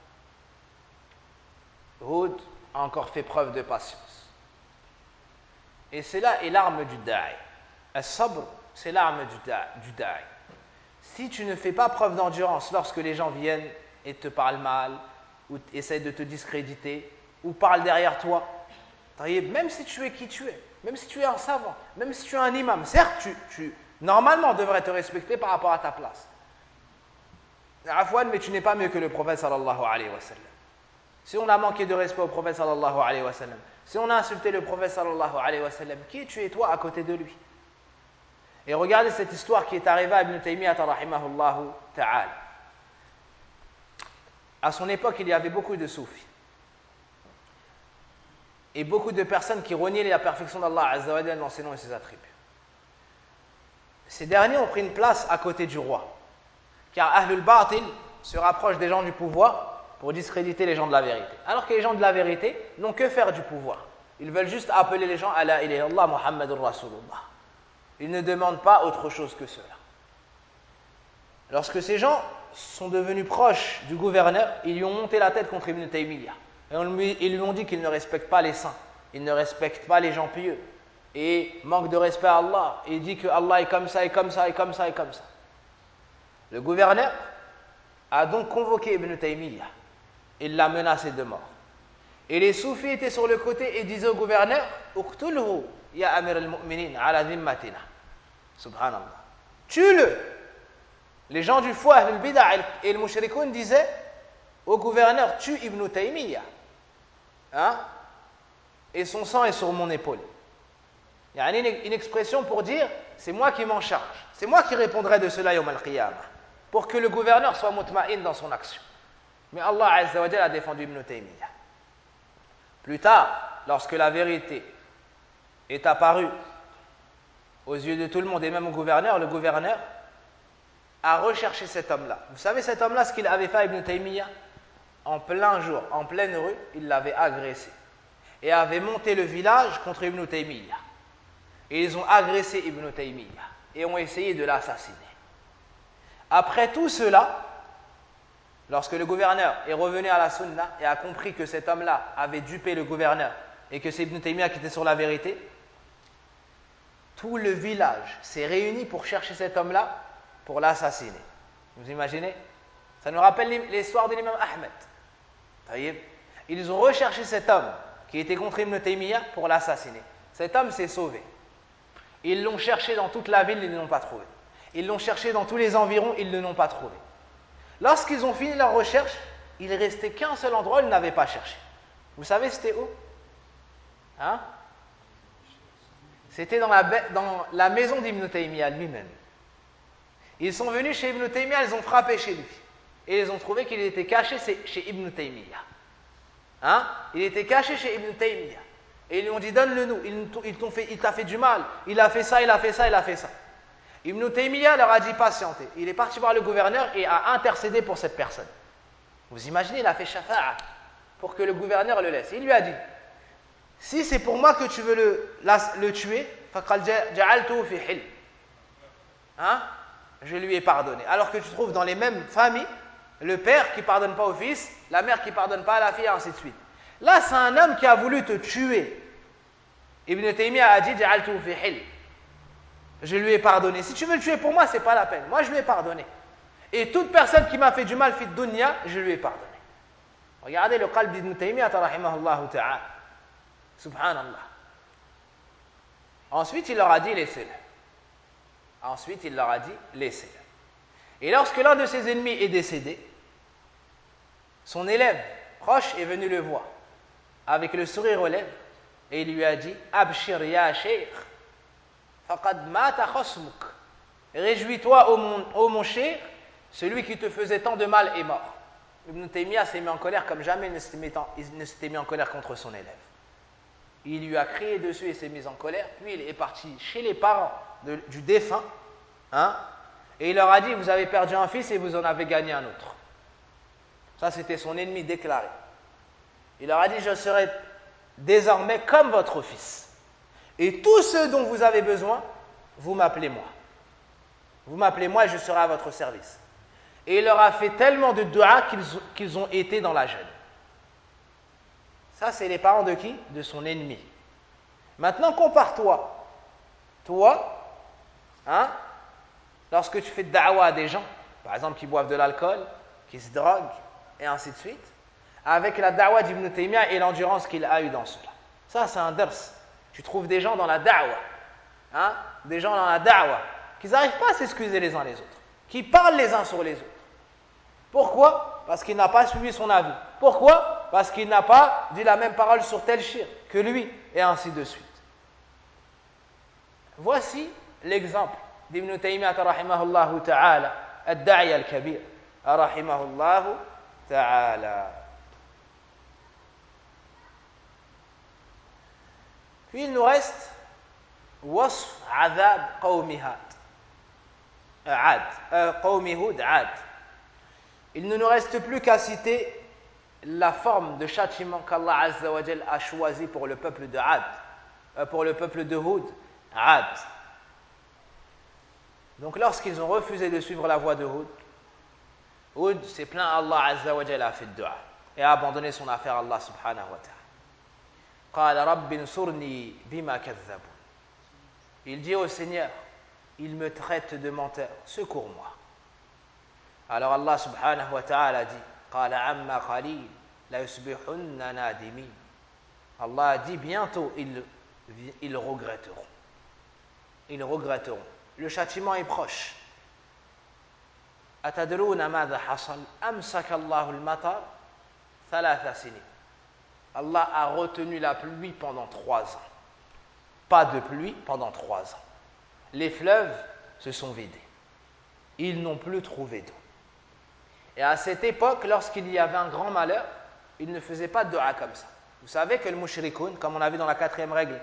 Hud a encore fait preuve de patience. Et cela est l'arme du da'i. As-sabr, c'est l'arme du da'i. Si tu ne fais pas preuve d'endurance lorsque les gens viennent et te parlent mal, ou essayent de te discréditer, ou parlent derrière toi, même si tu es qui tu es, même si tu es un savant, même si tu es un imam, certes, tu, tu normalement devrais te respecter par rapport à ta place. Afwan, mais tu n'es pas mieux que le prophète sallallahu alayhi wa sallam. Si on a manqué de respect au prophète sallallahu alayhi wa sallam, si on a insulté le prophète sallallahu alayhi wa sallam, qui tu es toi à côté de lui? Et regardez cette histoire qui est arrivée à Ibn Taymiyyah rahimahullahu ta'ala. À son époque, il y avait beaucoup de soufis et beaucoup de personnes qui reniaient la perfection d'Allah Azza wa Jalla dans ses noms et ses attributs. Ces derniers ont pris une place à côté du roi. Car Ahlul Batil se rapproche des gens du pouvoir pour discréditer les gens de la vérité. Alors que les gens de la vérité n'ont que faire du pouvoir. Ils veulent juste appeler les gens à la ilaha illallah Muhammadur Rasulullah. Ils ne demandent pas autre chose que cela. Lorsque ces gens sont devenus proches du gouverneur, ils lui ont monté la tête contre Ibn Taymiyyah. Et on lui, ils lui ont dit qu'ils ne respectent pas les saints, ils ne respectent pas les gens pieux, et manque de respect à Allah. Et il dit que Allah est comme ça, et comme ça, et comme ça, et comme ça. Le gouverneur a donc convoqué Ibn Taymiyyah. Il l'a menacé de mort. Et les soufis étaient sur le côté et disaient au gouverneur, Uqtulhu ya amir al-mu'minin ala dhimmatina. Subhanallah. Tue-le. Les gens du fouah, le bid'a et le mushrikoun disaient au gouverneur, tue Ibn Taymiyyah. Hein? Et son sang est sur mon épaule. Il y a une, une expression pour dire, c'est moi qui m'en charge. C'est moi qui répondrai de cela yawm al-qiyamah. Pour que le gouverneur soit mutma'in dans son action. Mais Allah Azza wa Jalla a défendu Ibn Taymiyyah. Plus tard, lorsque la vérité est apparue aux yeux de tout le monde et même au gouverneur, le gouverneur a recherché cet homme-là. Vous savez cet homme-là, ce qu'il avait fait à Ibn Taymiyyah? En plein jour, en pleine rue, il l'avait agressé. Et avait monté le village contre Ibn Taymiyyah. Et ils ont agressé Ibn Taymiyyah. Et ont essayé de l'assassiner. Après tout cela, lorsque le gouverneur est revenu à la sunna et a compris que cet homme-là avait dupé le gouverneur et que c'est Ibn Taymiyyah qui était sur la vérité, tout le village s'est réuni pour chercher cet homme-là pour l'assassiner. Vous imaginez? Ça nous rappelle l'histoire de l'imam Ahmed. Ils ont recherché cet homme qui était contre Ibn Taymiyyah pour l'assassiner. Cet homme s'est sauvé. Ils l'ont cherché dans toute la ville, ils ne l'ont pas trouvé. Ils l'ont cherché dans tous les environs, ils ne l'ont pas trouvé. Lorsqu'ils ont fini leur recherche, il ne restait qu'un seul endroit où ils n'avaient pas cherché. Vous savez c'était où? Hein? C'était dans la, dans la maison d'Ibn Taymiyyah lui-même. Ils sont venus chez Ibn Taymiyyah, ils ont frappé chez lui. et ils ont trouvé qu'il était caché chez Ibn Taymiyyah. Hein? Il était caché chez Ibn Taymiyyah. Et ils lui ont dit, donne-le-nous, il, il, fait, il t'a fait du mal, il a fait ça, il a fait ça, il a fait ça. Ibn Taymiyyah leur a dit patientez. Il est parti voir le gouverneur et a intercédé pour cette personne. Vous imaginez, il a fait shafa'a pour que le gouverneur le laisse. Il lui a dit, si c'est pour moi que tu veux le, la, le tuer, hein? Je lui ai pardonné. Alors que tu trouves dans les mêmes familles, le père qui ne pardonne pas au fils, la mère qui ne pardonne pas à la fille, et ainsi de suite. Là, c'est un homme qui a voulu te tuer. Ibn Taymiyyah a dit, je lui ai pardonné. Si tu veux le tuer pour moi, ce n'est pas la peine. Moi, je lui ai pardonné. Et toute personne qui m'a fait du mal, fit dunya, je lui ai pardonné. Regardez le qalb d'Ibn Taymiyyah, rahimahullah ta'ala. Subhanallah. Ensuite, il leur a dit, laissez-le. Ensuite, il leur a dit, laissez-le. Et lorsque l'un de ses ennemis est décédé, son élève proche est venu le voir, avec le sourire aux lèvres, et il lui a dit, Abshir ya shaykh, faqad mata khasmuk. Réjouis-toi, ô mon, ô mon cher, celui qui te faisait tant de mal est mort. Ibn Taymiyyah s'est mis en colère comme jamais il ne s'était mis en colère contre son élève. Il lui a crié dessus et s'est mis en colère, puis il est parti chez les parents de, du défunt, hein, et il leur a dit, vous avez perdu un fils et vous en avez gagné un autre. Ça, c'était son ennemi déclaré. Il leur a dit, je serai désormais comme votre fils. Et tout ce dont vous avez besoin, vous m'appelez moi. Vous m'appelez moi et je serai à votre service. Et il leur a fait tellement de dua qu'ils, qu'ils ont été dans la jeûne. Ça, c'est les parents de qui? De son ennemi. Maintenant, compare-toi. Toi, hein, lorsque tu fais de da'wa à des gens, par exemple qui boivent de l'alcool, qui se droguent, et ainsi de suite, avec la da'wa d'Ibn Taymiyyah et l'endurance qu'il a eue dans cela. Ça, c'est un dars. Tu trouves des gens dans la da'wa, hein, des gens dans la da'wa, qui n'arrivent pas à s'excuser les uns les autres, qui parlent les uns sur les autres. Pourquoi? Parce qu'il n'a pas suivi son avis. Pourquoi? Parce qu'il n'a pas dit la même parole sur tel shirk que lui, et ainsi de suite. Voici l'exemple d'Ibn Taymiyyah rahimahullah ta'ala, ad-da'i al-kabir, rahimahullah ta'ala. Puis il nous reste wasf adab qawmi Ad, qawmi Hud Ad. Il ne nous reste plus qu'à citer la forme de châtiment qu'Allah Azza wa Jal a choisi pour le peuple de Ad, pour le peuple de Hud, Ad. Donc lorsqu'ils ont refusé de suivre la voie de Hud, Hud s'est plaint à Allah Azza wa Jal, a fait dua et a abandonné son affaire à Allah subhanahu wa ta'ala. Qala rabbi nsurni bima kazzabun. Il dit au Seigneur, il me traite de menteur, secours-moi. Alors Allah subhanahu wa ta'ala dit, qala amma qalil la yusbihunna nadimin. Allah a dit bientôt ils, ils regretteront. Ils regretteront. Le châtiment est proche. Atadruna madha hasal amsaka Allahu al-matar thalatha sinin. Allah a retenu la pluie pendant trois ans. Pas de pluie pendant trois ans. Les fleuves se sont vidés. Ils n'ont plus trouvé d'eau. Et à cette époque, lorsqu'il y avait un grand malheur, ils ne faisaient pas de dua comme ça. Vous savez que le mushrikoun, comme on a vu dans la quatrième règle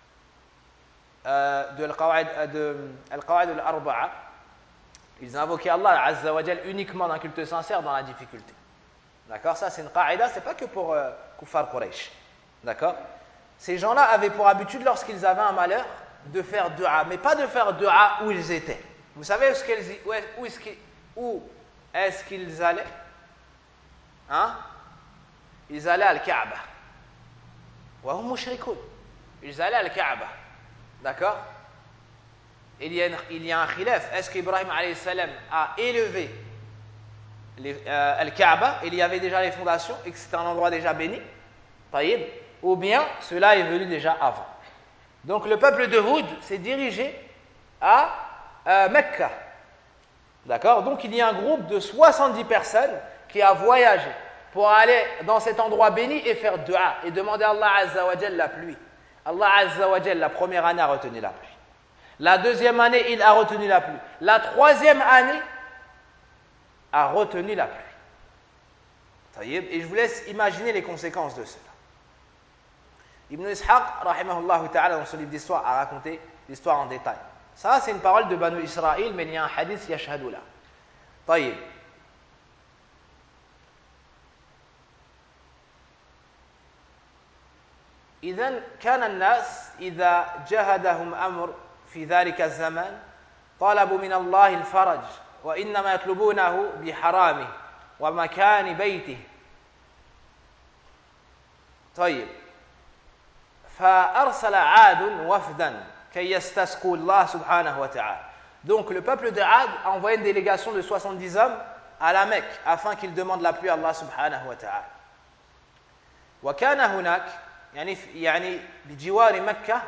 euh, de Al-Qawa'id al-Arba'a, ils invoquaient Allah Azza wa Jal uniquement d'un culte sincère dans la difficulté. D'accord? Ça, c'est une qa'ida, c'est pas que pour euh, Kuffar Quraysh. D'accord? Ces gens-là avaient pour habitude, lorsqu'ils avaient un malheur, de faire dua, mais pas de faire dua où ils étaient. Vous savez où est-ce qu'ils, où est-ce qu'ils, où est-ce qu'ils allaient? Hein? Ils allaient à Al-Kaaba. Wa hum mushrikoun. Ils allaient à Al-Kaaba. D'accord? Il y a, il y a un khilaf. Est-ce qu'Ibrahim alayhi salam a élevé les, euh, Al-Kaaba, il y avait déjà les fondations et que c'était un endroit déjà béni, taïb, ou bien cela est venu déjà avant. Donc le peuple de Hud s'est dirigé à euh, Mecca. D'accord? Donc il y a un groupe de soixante-dix personnes qui a voyagé pour aller dans cet endroit béni et faire dua et demander à Allah Azza wa Jal la pluie. Allah Azza wa Jal, la première année, a retenu la pluie. La deuxième année, il a retenu la pluie. La troisième année, a retenu la pluie. Et je vous laisse imaginer les conséquences de cela. Ibn Ishaq, rahimahullah ta'ala, dans son livre d'histoire, a raconté l'histoire en détail. Ça, c'est une parole de Banu Israël, mais il y a un hadith yashhadu là. طيب. إذن كان الناس إذا جهدهم أمر في ذلك الزمان طلبوا من الله الفرج وإنما يطلبونه بحرامه ومكان بيته. طيب. فأرسل عاد وفدا كي يستسقوا الله سبحانه وتعالى. Donc le peuple de Ad a envoyé une délégation de soixante-dix hommes à la Mecque afin qu'ils demandent la pluie à Allah subhanahu wa ta'ala. وكان هناك يعني يعني بجوار مكة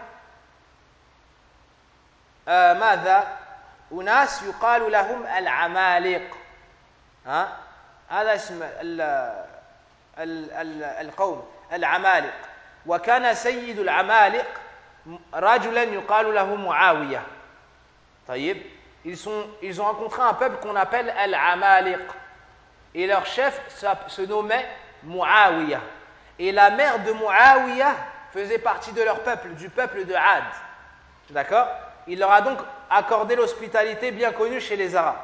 آه ماذا؟ أناس يقال لهم العمالق. ها؟ هذا اسم ال ال ال القوم العمالق. وكان سيد العمالق رجلا يقال له معاوية. طيب. Ils, sont, ils ont rencontré un peuple qu'on appelle Al-Amaliq. Et leur chef se nommait Muawiyah. Et la mère de Muawiyah faisait partie de leur peuple, du peuple de Ad. D'accord? Il leur a donc accordé l'hospitalité bien connue chez les Arabes.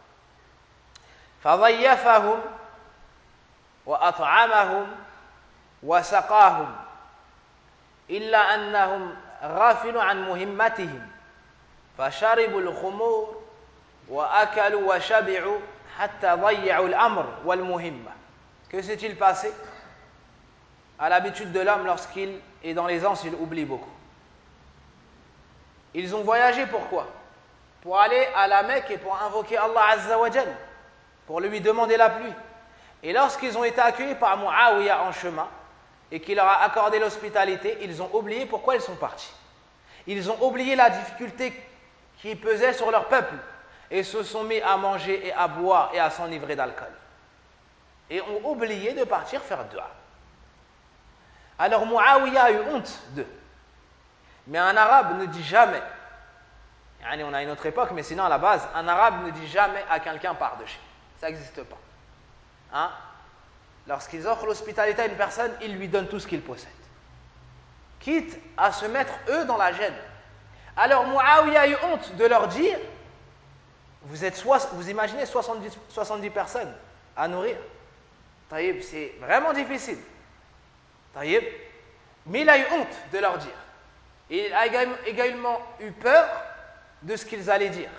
فَضَيَّفَهُمْ وَأَطْعَمَهُمْ وَسَقَاهُمْ إِلَّا أَنَّهُمْ غَافِلُوا عَنْ مُهِمَّتِهِمْ فشربوا الخمور وأكلوا وشبعوا حتى ضيعوا الأمر والمهمة. Que s'est-il passé? À l'habitude de l'homme, lorsqu'il est dans l'aisance, il oublie beaucoup. Ils ont voyagé pourquoi? Pour aller à la Mecque et pour invoquer Allah Azza wa Jal, pour lui demander la pluie. Et lorsqu'ils ont été accueillis par Muawiyah en chemin et qu'il leur a accordé l'hospitalité, ils ont oublié pourquoi ils sont partis. Ils ont oublié la difficulté qui pesaient sur leur peuple et se sont mis à manger et à boire et à s'enivrer d'alcool. Et ont oublié de partir faire dua. Alors Muawiyah a eu honte d'eux. Mais un arabe ne dit jamais, on a une autre époque, mais sinon à la base, un arabe ne dit jamais à quelqu'un pars de chez. Ça n'existe pas. Hein? Lorsqu'ils offrent l'hospitalité à une personne, ils lui donnent tout ce qu'ils possèdent. Quitte à se mettre eux dans la gêne. Alors Muawiyah a eu honte de leur dire, vous, êtes so- vous imaginez soixante-dix, soixante-dix personnes à nourrir. Taïb, c'est vraiment difficile. Taïb. Mais il a eu honte de leur dire. Et il a également eu peur de ce qu'ils allaient dire.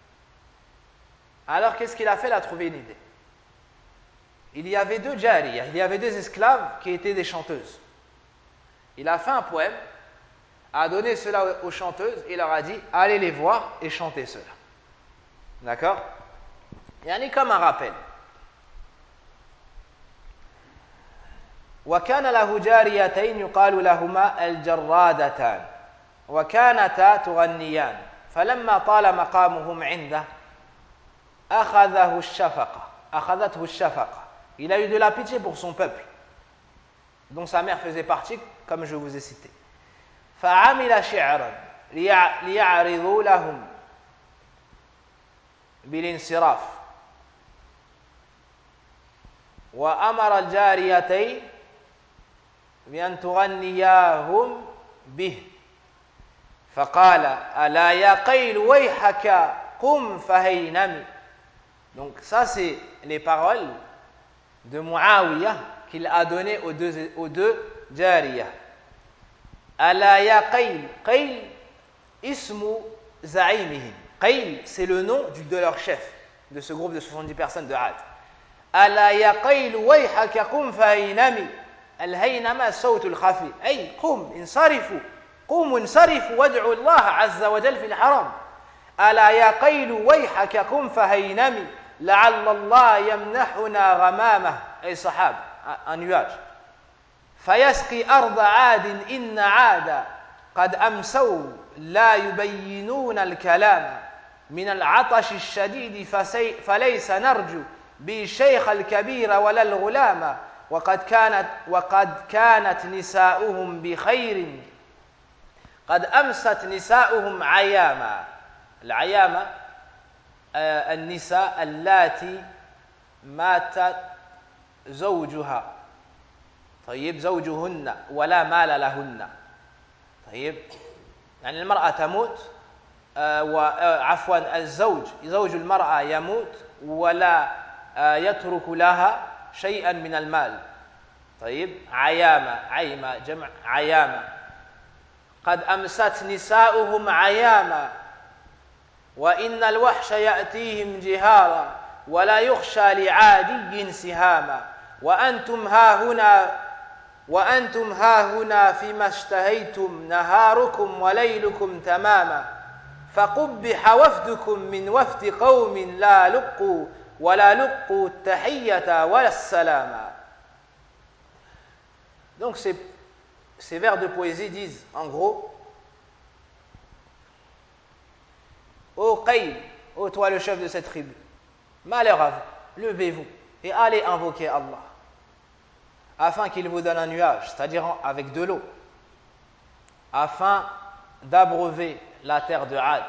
Alors qu'est-ce qu'il a fait? Il a trouvé une idée. Il y avait deux jariyah, il y avait deux esclaves qui étaient des chanteuses. Il a fait un poème, a donné cela aux chanteuses et leur a dit allez les voir et chantez cela. D'accord? Il y en a comme un rappel. وكان له جاريتين يقال لهما الجرادتان وكانتا تغنيان فلما طال مقامهم عنده أخذه الشفقة أخذته الشفقة. Il a eu de la pitié pour son peuple dont sa mère faisait partie, comme je vous ai cité. فعمل شعرا ليعرضوا لهم بالانصراف وأمر الجاريتين بأن تغنياهم به فقال ألا يا قيل ويحك قم فهينم. Donc ça c'est les paroles de Muawiyah qu'il a données aux deux, aux deux jariyah. Ala ya Qayl. Qayl, ismu za'imihim. Qayl, c'est le nom de leur chef, de ce groupe de soixante-dix personnes de Ad. Ala ya Qayl wayhaka qum fahaynami. Al-haynama sawt al-khafi. Ay, qum, insarifu. قوموا انصرفوا وادعوا الله عز وجل في الحرم. ألا يا قيل ويحك قم فهينمي لعل الله يمنحنا غمامه. أي صحاب, un nuage. فيسقي أرض عاد إن عاد قد أمسوا لا يبينون الكلام من العطش الشديد فليس نرجو بالشيخ الكبير ولا الغلام وقد كانت وقد كانت نساؤهم بخير قد أمست نساؤهم عياما. العيامة, النساء اللاتي ماتت زوجها طيب زوجهن ولا مال لهن طيب يعني المرأة تموت عفوا الزوج زوج المرأة يموت ولا يترك لها شيئا من المال طيب عيامة عيمة جمع عيامة قد أمست نساؤهم عياما وإن الوحش يأتيهم جهارا ولا يخشى لعادي سهاما وأنتم ها هنا وأنتم ها هنا فيما اشتهيتم نهاركم وليلكم تماما فقبح وفدكم من وفد قوم لا لقوا ولا لقوا التحية ولا السلاما. Donc ces, ces vers de poésie disent en gros: Ô Qayl, ô toi le chef de cette tribu, malheur à vous, levez-vous et allez invoquer Allah afin qu'il vous donne un nuage, c'est-à-dire avec de l'eau, afin d'abreuver la terre de Had.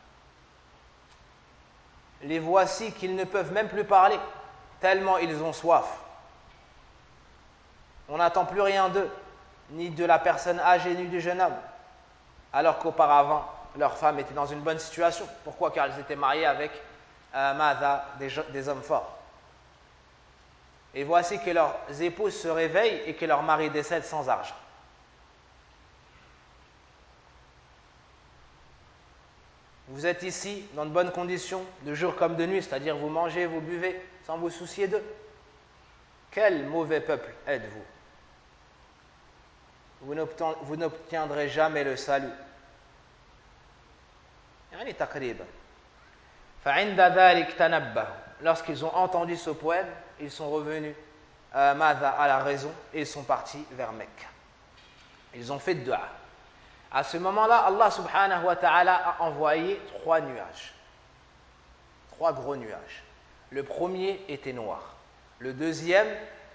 Les voici qu'ils ne peuvent même plus parler, tellement ils ont soif. On n'attend plus rien d'eux, ni de la personne âgée, ni du jeune homme, alors qu'auparavant, leurs femmes étaient dans une bonne situation. Pourquoi? Car elles étaient mariées avec euh, Mada, des, des hommes forts. Et voici que leurs épouses se réveillent et que leur mari décède sans argent. Vous êtes ici dans de bonnes conditions, de jour comme de nuit, c'est-à-dire vous mangez, vous buvez, sans vous soucier d'eux. Quel mauvais peuple êtes-vous? Vous n'obtiendrez jamais le salut. يعني تقريبا. فعند ذلك تنبهوا. Lorsqu'ils ont entendu ce poème, ils sont revenus euh, à la raison et ils sont partis vers Mecque. Ils ont fait dua. À ce moment-là, Allah subhanahu wa ta'ala a envoyé trois nuages. Trois gros nuages. Le premier était noir. Le deuxième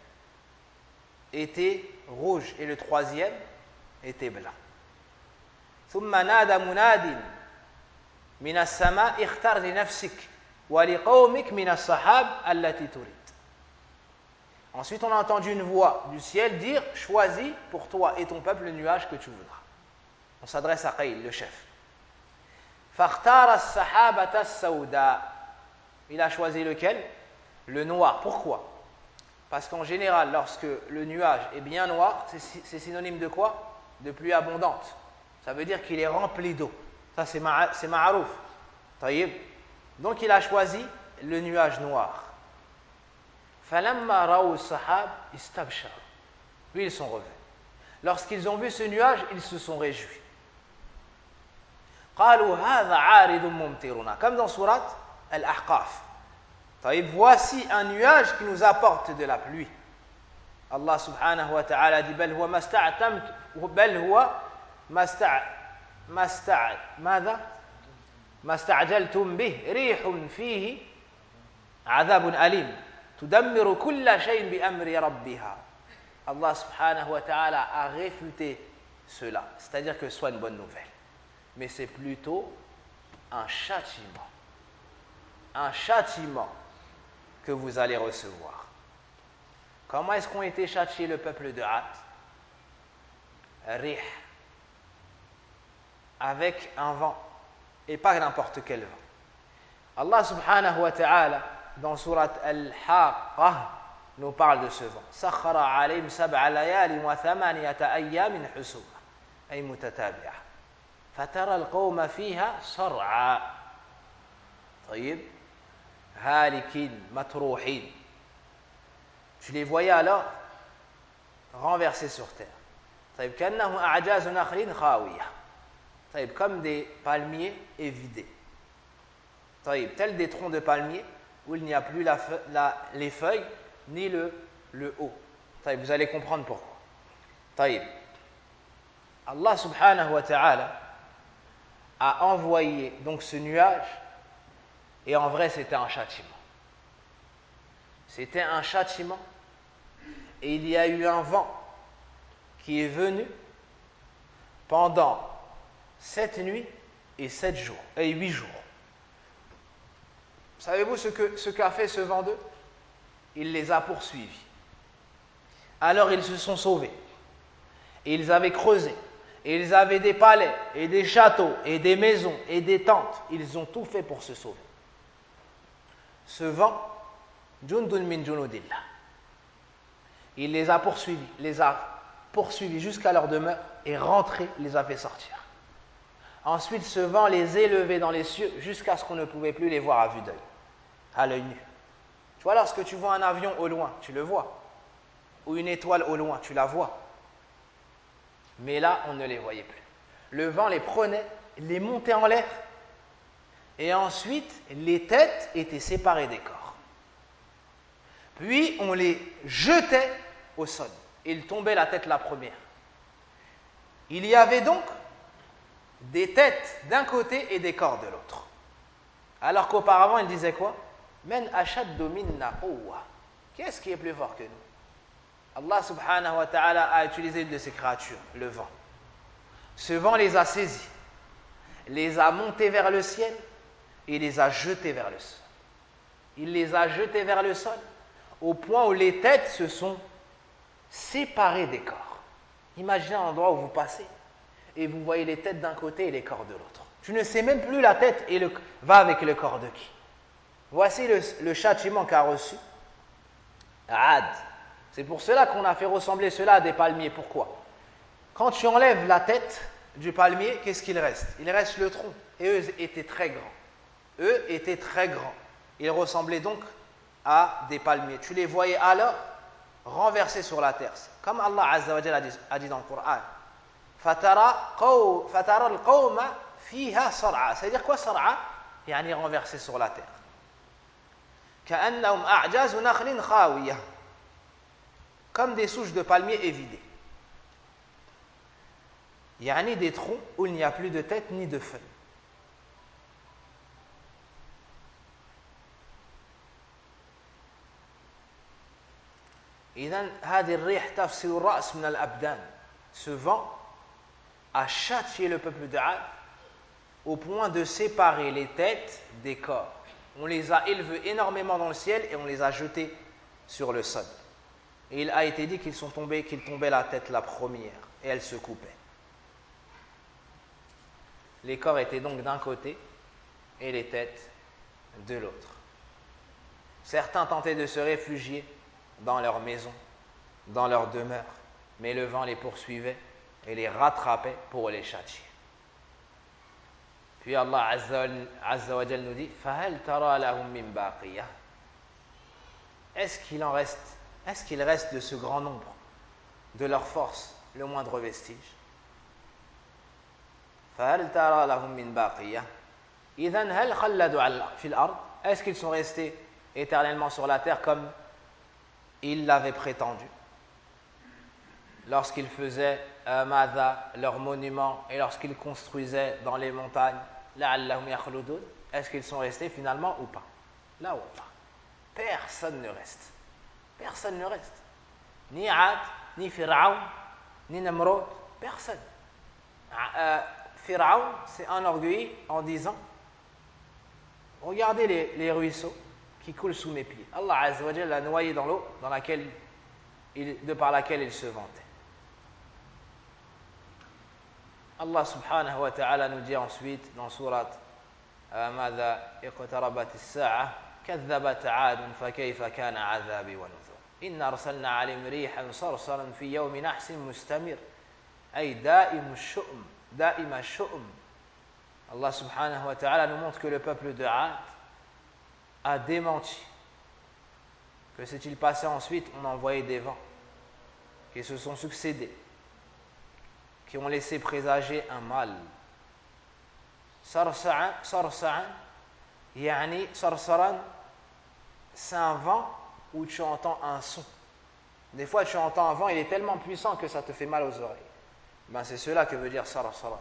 était rouge. Et le troisième était blanc. ثم نادى مناد من السماء اختر لنفسك ولقومك من الصحاب التي تريد. Ensuite, on a entendu une voix du ciel dire: choisis pour toi et ton peuple le nuage que tu voudras. On s'adresse à Qayl, le chef. فاختار السحابة السوداء. Il a choisi lequel? Le noir. Pourquoi? Parce qu'en général, lorsque le nuage est bien noir, c'est synonyme de quoi? De pluie abondante. Ça veut dire qu'il est rempli d'eau. Ça, c'est ma'arouf. Taïb. Donc, il a choisi le nuage noir. فَلَمَّا رَأَوُا السَّحَابَ اسْتَبْشَرُوا. Puis, ils sont revenus. Lorsqu'ils ont vu ce nuage, ils se sont réjouis. قَالُوا هَذَا عَارِضٌ مُمْطِرُنَا. Comme dans surat Al-Ahqaf. Taïb. Voici un nuage qui nous apporte de la pluie. Allah subhanahu wa ta'ala dit: بَلْ هُوَ مَا اسْتَعْتَمْتُ بَلْ هُوَ مَا اسْتَعْ ما استع ماذا ما استعجلتم به ريح فيه عذاب أليم تدمر كل شيء بأمر ربها. Allah subhanahu wa ta'ala a réfuté cela, c'est-à-dire que ce soit une bonne nouvelle, mais c'est plutôt un châtiment, un châtiment que vous allez recevoir. Comment est-ce qu'ont été châtiés le peuple de Had? Rih, avec un vent, et pas n'importe quel vent. Allah subhanahu wa ta'ala, dans surat Al-Haqqah, nous parle de ce vent. سَخَّرَ عَلَيْهِمْ سَبْعَ لَيَالٍ وَثَمَانِيَةَ أَيَّامٍ حُسُومًا أي متتابعة فَتَرَى الْقَوْمَ فِيهَا صَرْعًا طيب هَالِكِينَ مَتْرُوحِينَ. Tu les voyais alors renversés sur terre. طيب كَأَنَّهُ أَعْجَازُ نَخْلٍ خَاوِيَةٍ. طيب comme des palmiers évidés. طيب tels des troncs de palmiers où il n'y a plus la, la, les feuilles ni le, le haut. طيب, vous allez comprendre pourquoi. طيب. Allah subhanahu wa ta'ala a envoyé donc ce nuage, et en vrai c'était un châtiment. C'était un châtiment, et il y a eu un vent qui est venu pendant sept nuits et sept jours, et huit jours. Savez-vous ce que ce qu'a fait ce vent d'eux? Il les a poursuivis. Alors ils se sont sauvés. Et ils avaient creusé. Et ils avaient des palais, et des châteaux, et des maisons, et des tentes. Ils ont tout fait pour se sauver. Ce vent, Jundun min junudillah, il les a poursuivis, les a poursuivis jusqu'à leur demeure et rentrés, les a fait sortir. Ensuite, ce vent les élevait dans les cieux jusqu'à ce qu'on ne pouvait plus les voir à vue d'œil, à l'œil nu. Tu vois, lorsque tu vois un avion au loin, tu le vois. Ou une étoile au loin, tu la vois. Mais là, on ne les voyait plus. Le vent les prenait, les montait en l'air. Et ensuite, les têtes étaient séparées des corps. Puis, on les jetait au sol. Ils tombaient la tête la première. Il y avait donc des têtes d'un côté et des corps de l'autre. Alors qu'auparavant, il disait quoi? Men ashaddu minna quwwa. Qui est-ce qui est plus fort que nous? Allah subhanahu wa ta'ala a utilisé une de ses créatures, le vent. Ce vent les a saisis, les a montés vers le ciel et les a jetés vers le sol. Il les a jetés vers le sol au point où les têtes se sont séparées des corps. Imaginez un endroit où vous passez et vous voyez les têtes d'un côté et les corps de l'autre. Tu ne sais même plus la tête et le, va avec le corps de qui. Voici le, le châtiment qu'a reçu Ad. C'est pour cela qu'on a fait ressembler cela à des palmiers. Pourquoi? Quand tu enlèves la tête du palmier, qu'est-ce qu'il reste? Il reste le tronc. Et eux étaient très grands. Eux étaient très grands. Ils ressemblaient donc à des palmiers. Tu les voyais alors renversés sur la terre. Comme Allah Azza wa Jalla a dit, a dit dans le Coran. Fatara al-qawma fiha sar'a. C'est-à-dire quoi sar'a? Yani renversés sur la terre. Ka'annahum a'jazu nakhlin khawiyah. Comme des souches de palmiers évidées. Yani des troncs où il n'y a plus de tête ni de feuilles. إذن هذه الريح تفصل الرأس من الأبدان. Ce vent a châtié le peuple de Ad au point de séparer les têtes des corps. On les a élevés énormément dans le ciel et on les a jetés sur le sol. Et il a été dit qu'ils sont tombés, qu'ils tombaient la tête la première et elle se coupait. Les corps étaient donc d'un côté et les têtes de l'autre. Certains tentaient de se réfugier dans leur maison, dans leur demeure, mais le vent les poursuivait et les rattrapait pour les châtier. Puis Allah Azza wa Jal nous dit فَهَلْ تَرَى لَهُم مِّن بَاقِيَةٍ. Est-ce qu'il en reste, est-ce qu'il reste de ce grand nombre, de leur force, le moindre vestige? فَهَلْ تَرَى لَهُم مِّن بَاقِيَةٍ. إِذَنْ هَلْ خَلَّدُوا فِي الْأَرْضِ. Est-ce qu'ils sont restés éternellement sur la terre comme ils l'avaient prétendu lorsqu'ils faisaient euh, madha, leurs monuments, et lorsqu'ils construisaient dans les montagnes la'allahum yakhludun? Est-ce qu'ils sont restés finalement ou pas? Là wallah, personne ne reste, personne ne reste, ni Ad, ni Pharaon, ni Namrod, personne. euh, Pharaon s'est enorgueilli en disant regardez les, les ruisseaux qui coulent sous mes pieds. Allah Azza wa Jalla l'a noyé dans l'eau dans laquelle il, de par laquelle il se vantait. Allah subhanahu wa ta'ala nous dit ensuite dans surat ماذا اقتربت الساعة كذبت عاد فكيف كان عذابي ونذر إن أرسلنا عليهم ريحا صرصرا في يوم نحس مستمر أي دائم الشؤم دائم الشؤم. Allah subhanahu wa ta'ala nous montre que le peuple de Ad a démenti. Que s'est-il passé ensuite? On a envoyé des vents qui se sont succédés, qui ont laissé présager un mal. Sarsa'an, sarsa'an, yani sarsaran, c'est un vent où tu entends un son. Des fois tu entends un vent, il est tellement puissant que ça te fait mal aux oreilles. Ben c'est cela que veut dire sarsaran.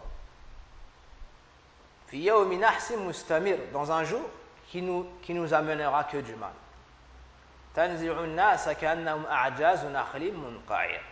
Fi yawmi nahsin mustamir, dans un jour qui nous, qui nous amènera que du mal. Tanzi'un nasa ka'annahum a'jazu nakhlim munqa'ir.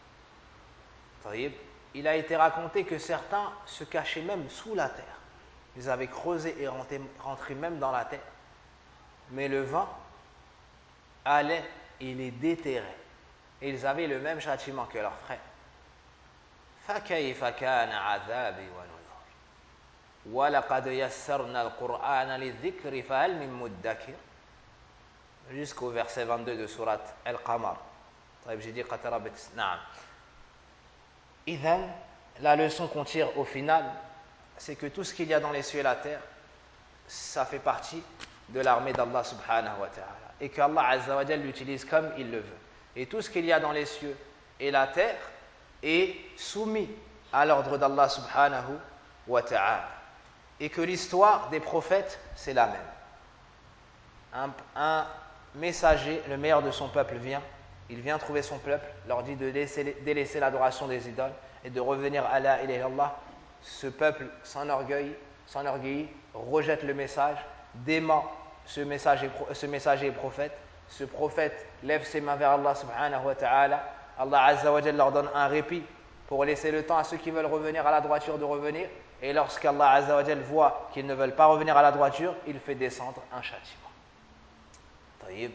Il a été raconté que certains se cachaient même sous la terre. Ils avaient creusé et rentré, rentré même dans la terre. Mais le vent allait et les déterrait. et ils avaient le même châtiment que leurs frères. فَكَيْفَ كَانَ عَذَابِي وَنُذُرِ وَلَقَدْ يَسَّرْنَا الْقُرْآنَ لِلذِّكْرِ فَهَلْ مِن مُدَّكِرٍ jusqu'au verset vingt-deux de sourate Al-Qamar. J'ai dit qatarabit. Naam. Idhan, la leçon qu'on tire au final, c'est que tout ce qu'il y a dans les cieux et la terre, ça fait partie de l'armée d'Allah subhanahu wa ta'ala. Et qu'Allah azza wa jalla l'utilise comme il le veut. Et tout ce qu'il y a dans les cieux et la terre est soumis à l'ordre d'Allah subhanahu wa ta'ala. Et que l'histoire des prophètes, c'est la même. Un, un messager, le meilleur de son peuple, vient, il vient trouver son peuple, leur dit de laisser, délaisser l'adoration des idoles et de revenir à la ilaha illallah. Ce peuple s'enorgueillit, s'enorgueillit, rejette le message, dément ce messager, ce messager et prophète. Ce prophète lève ses mains vers Allah subhanahu wa ta'ala. Allah azza wa jalla leur donne un répit pour laisser le temps à ceux qui veulent revenir à la droiture de revenir. Et lorsqu'Allah azza wa jalla voit qu'ils ne veulent pas revenir à la droiture, il fait descendre un châtiment. Taïb.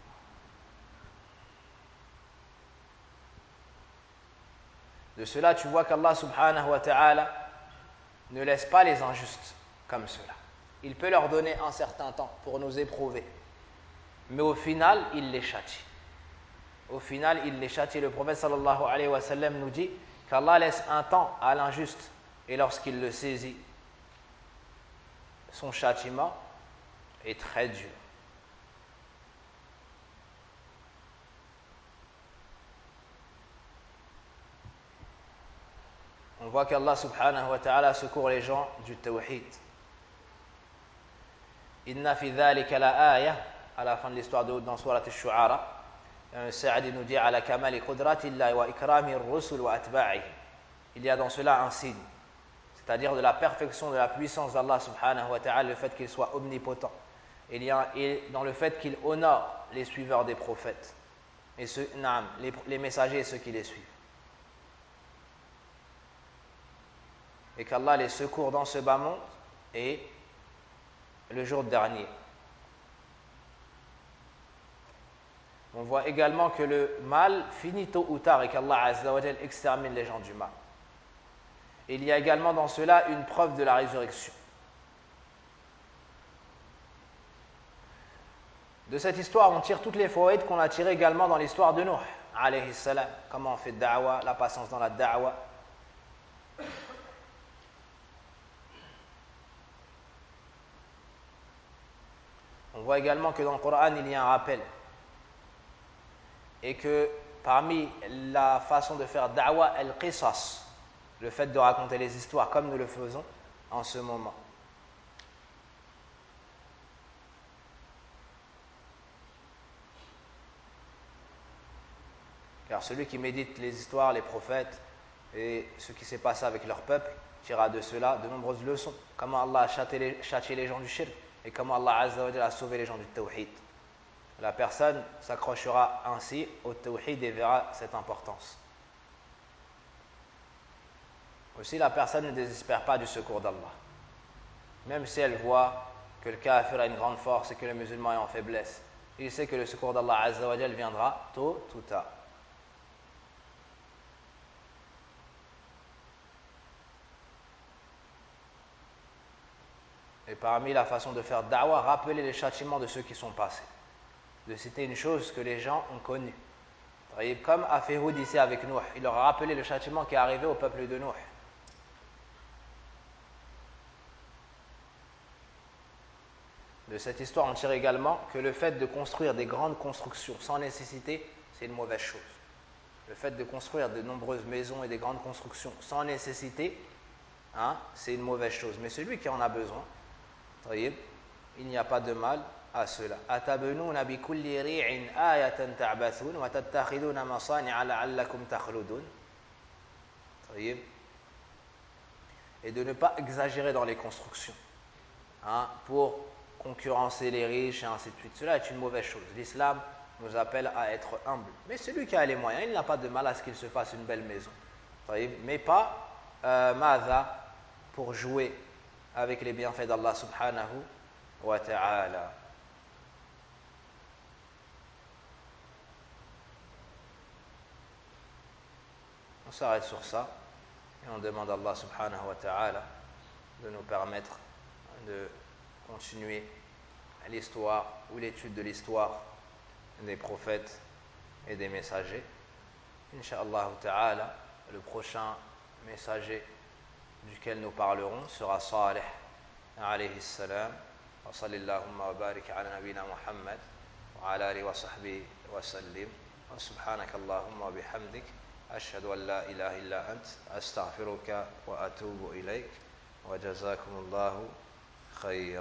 De cela, tu vois qu'Allah subhanahu wa ta'ala ne laisse pas les injustes comme cela. Il peut leur donner un certain temps pour nous éprouver. Mais au final, il les châtie. Au final, il les châtie. Le prophète sallallahu alayhi wa sallam nous dit qu'Allah laisse un temps à l'injuste et lorsqu'il le saisit, son châtiment est très dur. On voit qu'Allah subhanahu wa ta'ala secourt les gens du tawhid. Inna fi dhalika la ayah, à la fin de l'histoire de Hud dans Surat al-Shu'ara, Sa'adi nous dit ala kamali qudratillahi wa ikrami ar-rusul wa atba'ihi. Il y a dans cela un signe, c'est-à-dire de la perfection de la puissance d'Allah subhanahu wa ta'ala, le fait qu'il soit omnipotent. Il y a, et dans le fait qu'il honore les suiveurs des prophètes, et ceux, naam, les, les messagers et ceux qui les suivent. Et qu'Allah les secourt dans ce bas monde et le jour dernier. On voit également que le mal finit tôt ou tard et qu'Allah azza wa jal extermine les gens du mal. Et il y a également dans cela une preuve de la résurrection. De cette histoire, on tire toutes les fawaïd qu'on a tirées également dans l'histoire de Nuh, alayhi salam. Comment on fait da'wa, la patience dans la da'wa. On voit également que dans le Coran, il y a un rappel. Et que parmi la façon de faire da'wa, al-qisas, le fait de raconter les histoires comme nous le faisons en ce moment. Car celui qui médite les histoires, les prophètes et ce qui s'est passé avec leur peuple tirera de cela de nombreuses leçons. Comment Allah a châtié les, châtié les gens du shirk et comment Allah azza wa jalla a sauvé les gens du tawhid. La personne s'accrochera ainsi au tawhid et verra cette importance. Aussi, la personne ne désespère pas du secours d'Allah. Même si elle voit que le kafir a une grande force et que le musulman est en faiblesse, il sait que le secours d'Allah azza wa jalla viendra tôt ou tard. Et parmi la façon de faire da'wa, rappeler les châtiments de ceux qui sont passés. De citer une chose que les gens ont connue. Comme a fait Hud ici avec Nuh, il leur a rappelé le châtiment qui est arrivé au peuple de Nuh. De cette histoire, on tire également que le fait de construire des grandes constructions sans nécessité, c'est une mauvaise chose. Le fait de construire de nombreuses maisons et des grandes constructions sans nécessité, hein, c'est une mauvaise chose. Mais celui qui en a besoin, il n'y a pas de mal à cela. Atabnuna bi kulli ri'in ayatan ta'bathun wa tattakhiduna masani'a la'allakum takhludun. Et de ne pas exagérer dans les constructions, hein, pour concurrencer les riches et ainsi de suite. Cela est une mauvaise chose. L'islam nous appelle à être humble. Mais celui qui a les moyens, il n'a pas de mal à ce qu'il se fasse une belle maison. Mais pas euh, madha pour jouer avec les bienfaits d'Allah subhanahu wa ta'ala. On s'arrête sur ça et on demande à Allah subhanahu wa ta'ala de nous permettre de continuer l'histoire ou l'étude de l'histoire des prophètes et des messagers. Inch'Allah ta'ala, le prochain messager duquel nous parlerons sera Salih alayhi salam. Wa sallallahu wa barik ala nabina Muhammad wa ala alihi wa sahbihi wa sallim. Wa subhanaka Allahumma wa bihamdik ashhadu an la ilaha illa ant astaghfiruka wa atubu ilayk wa jazakumullahu khayran.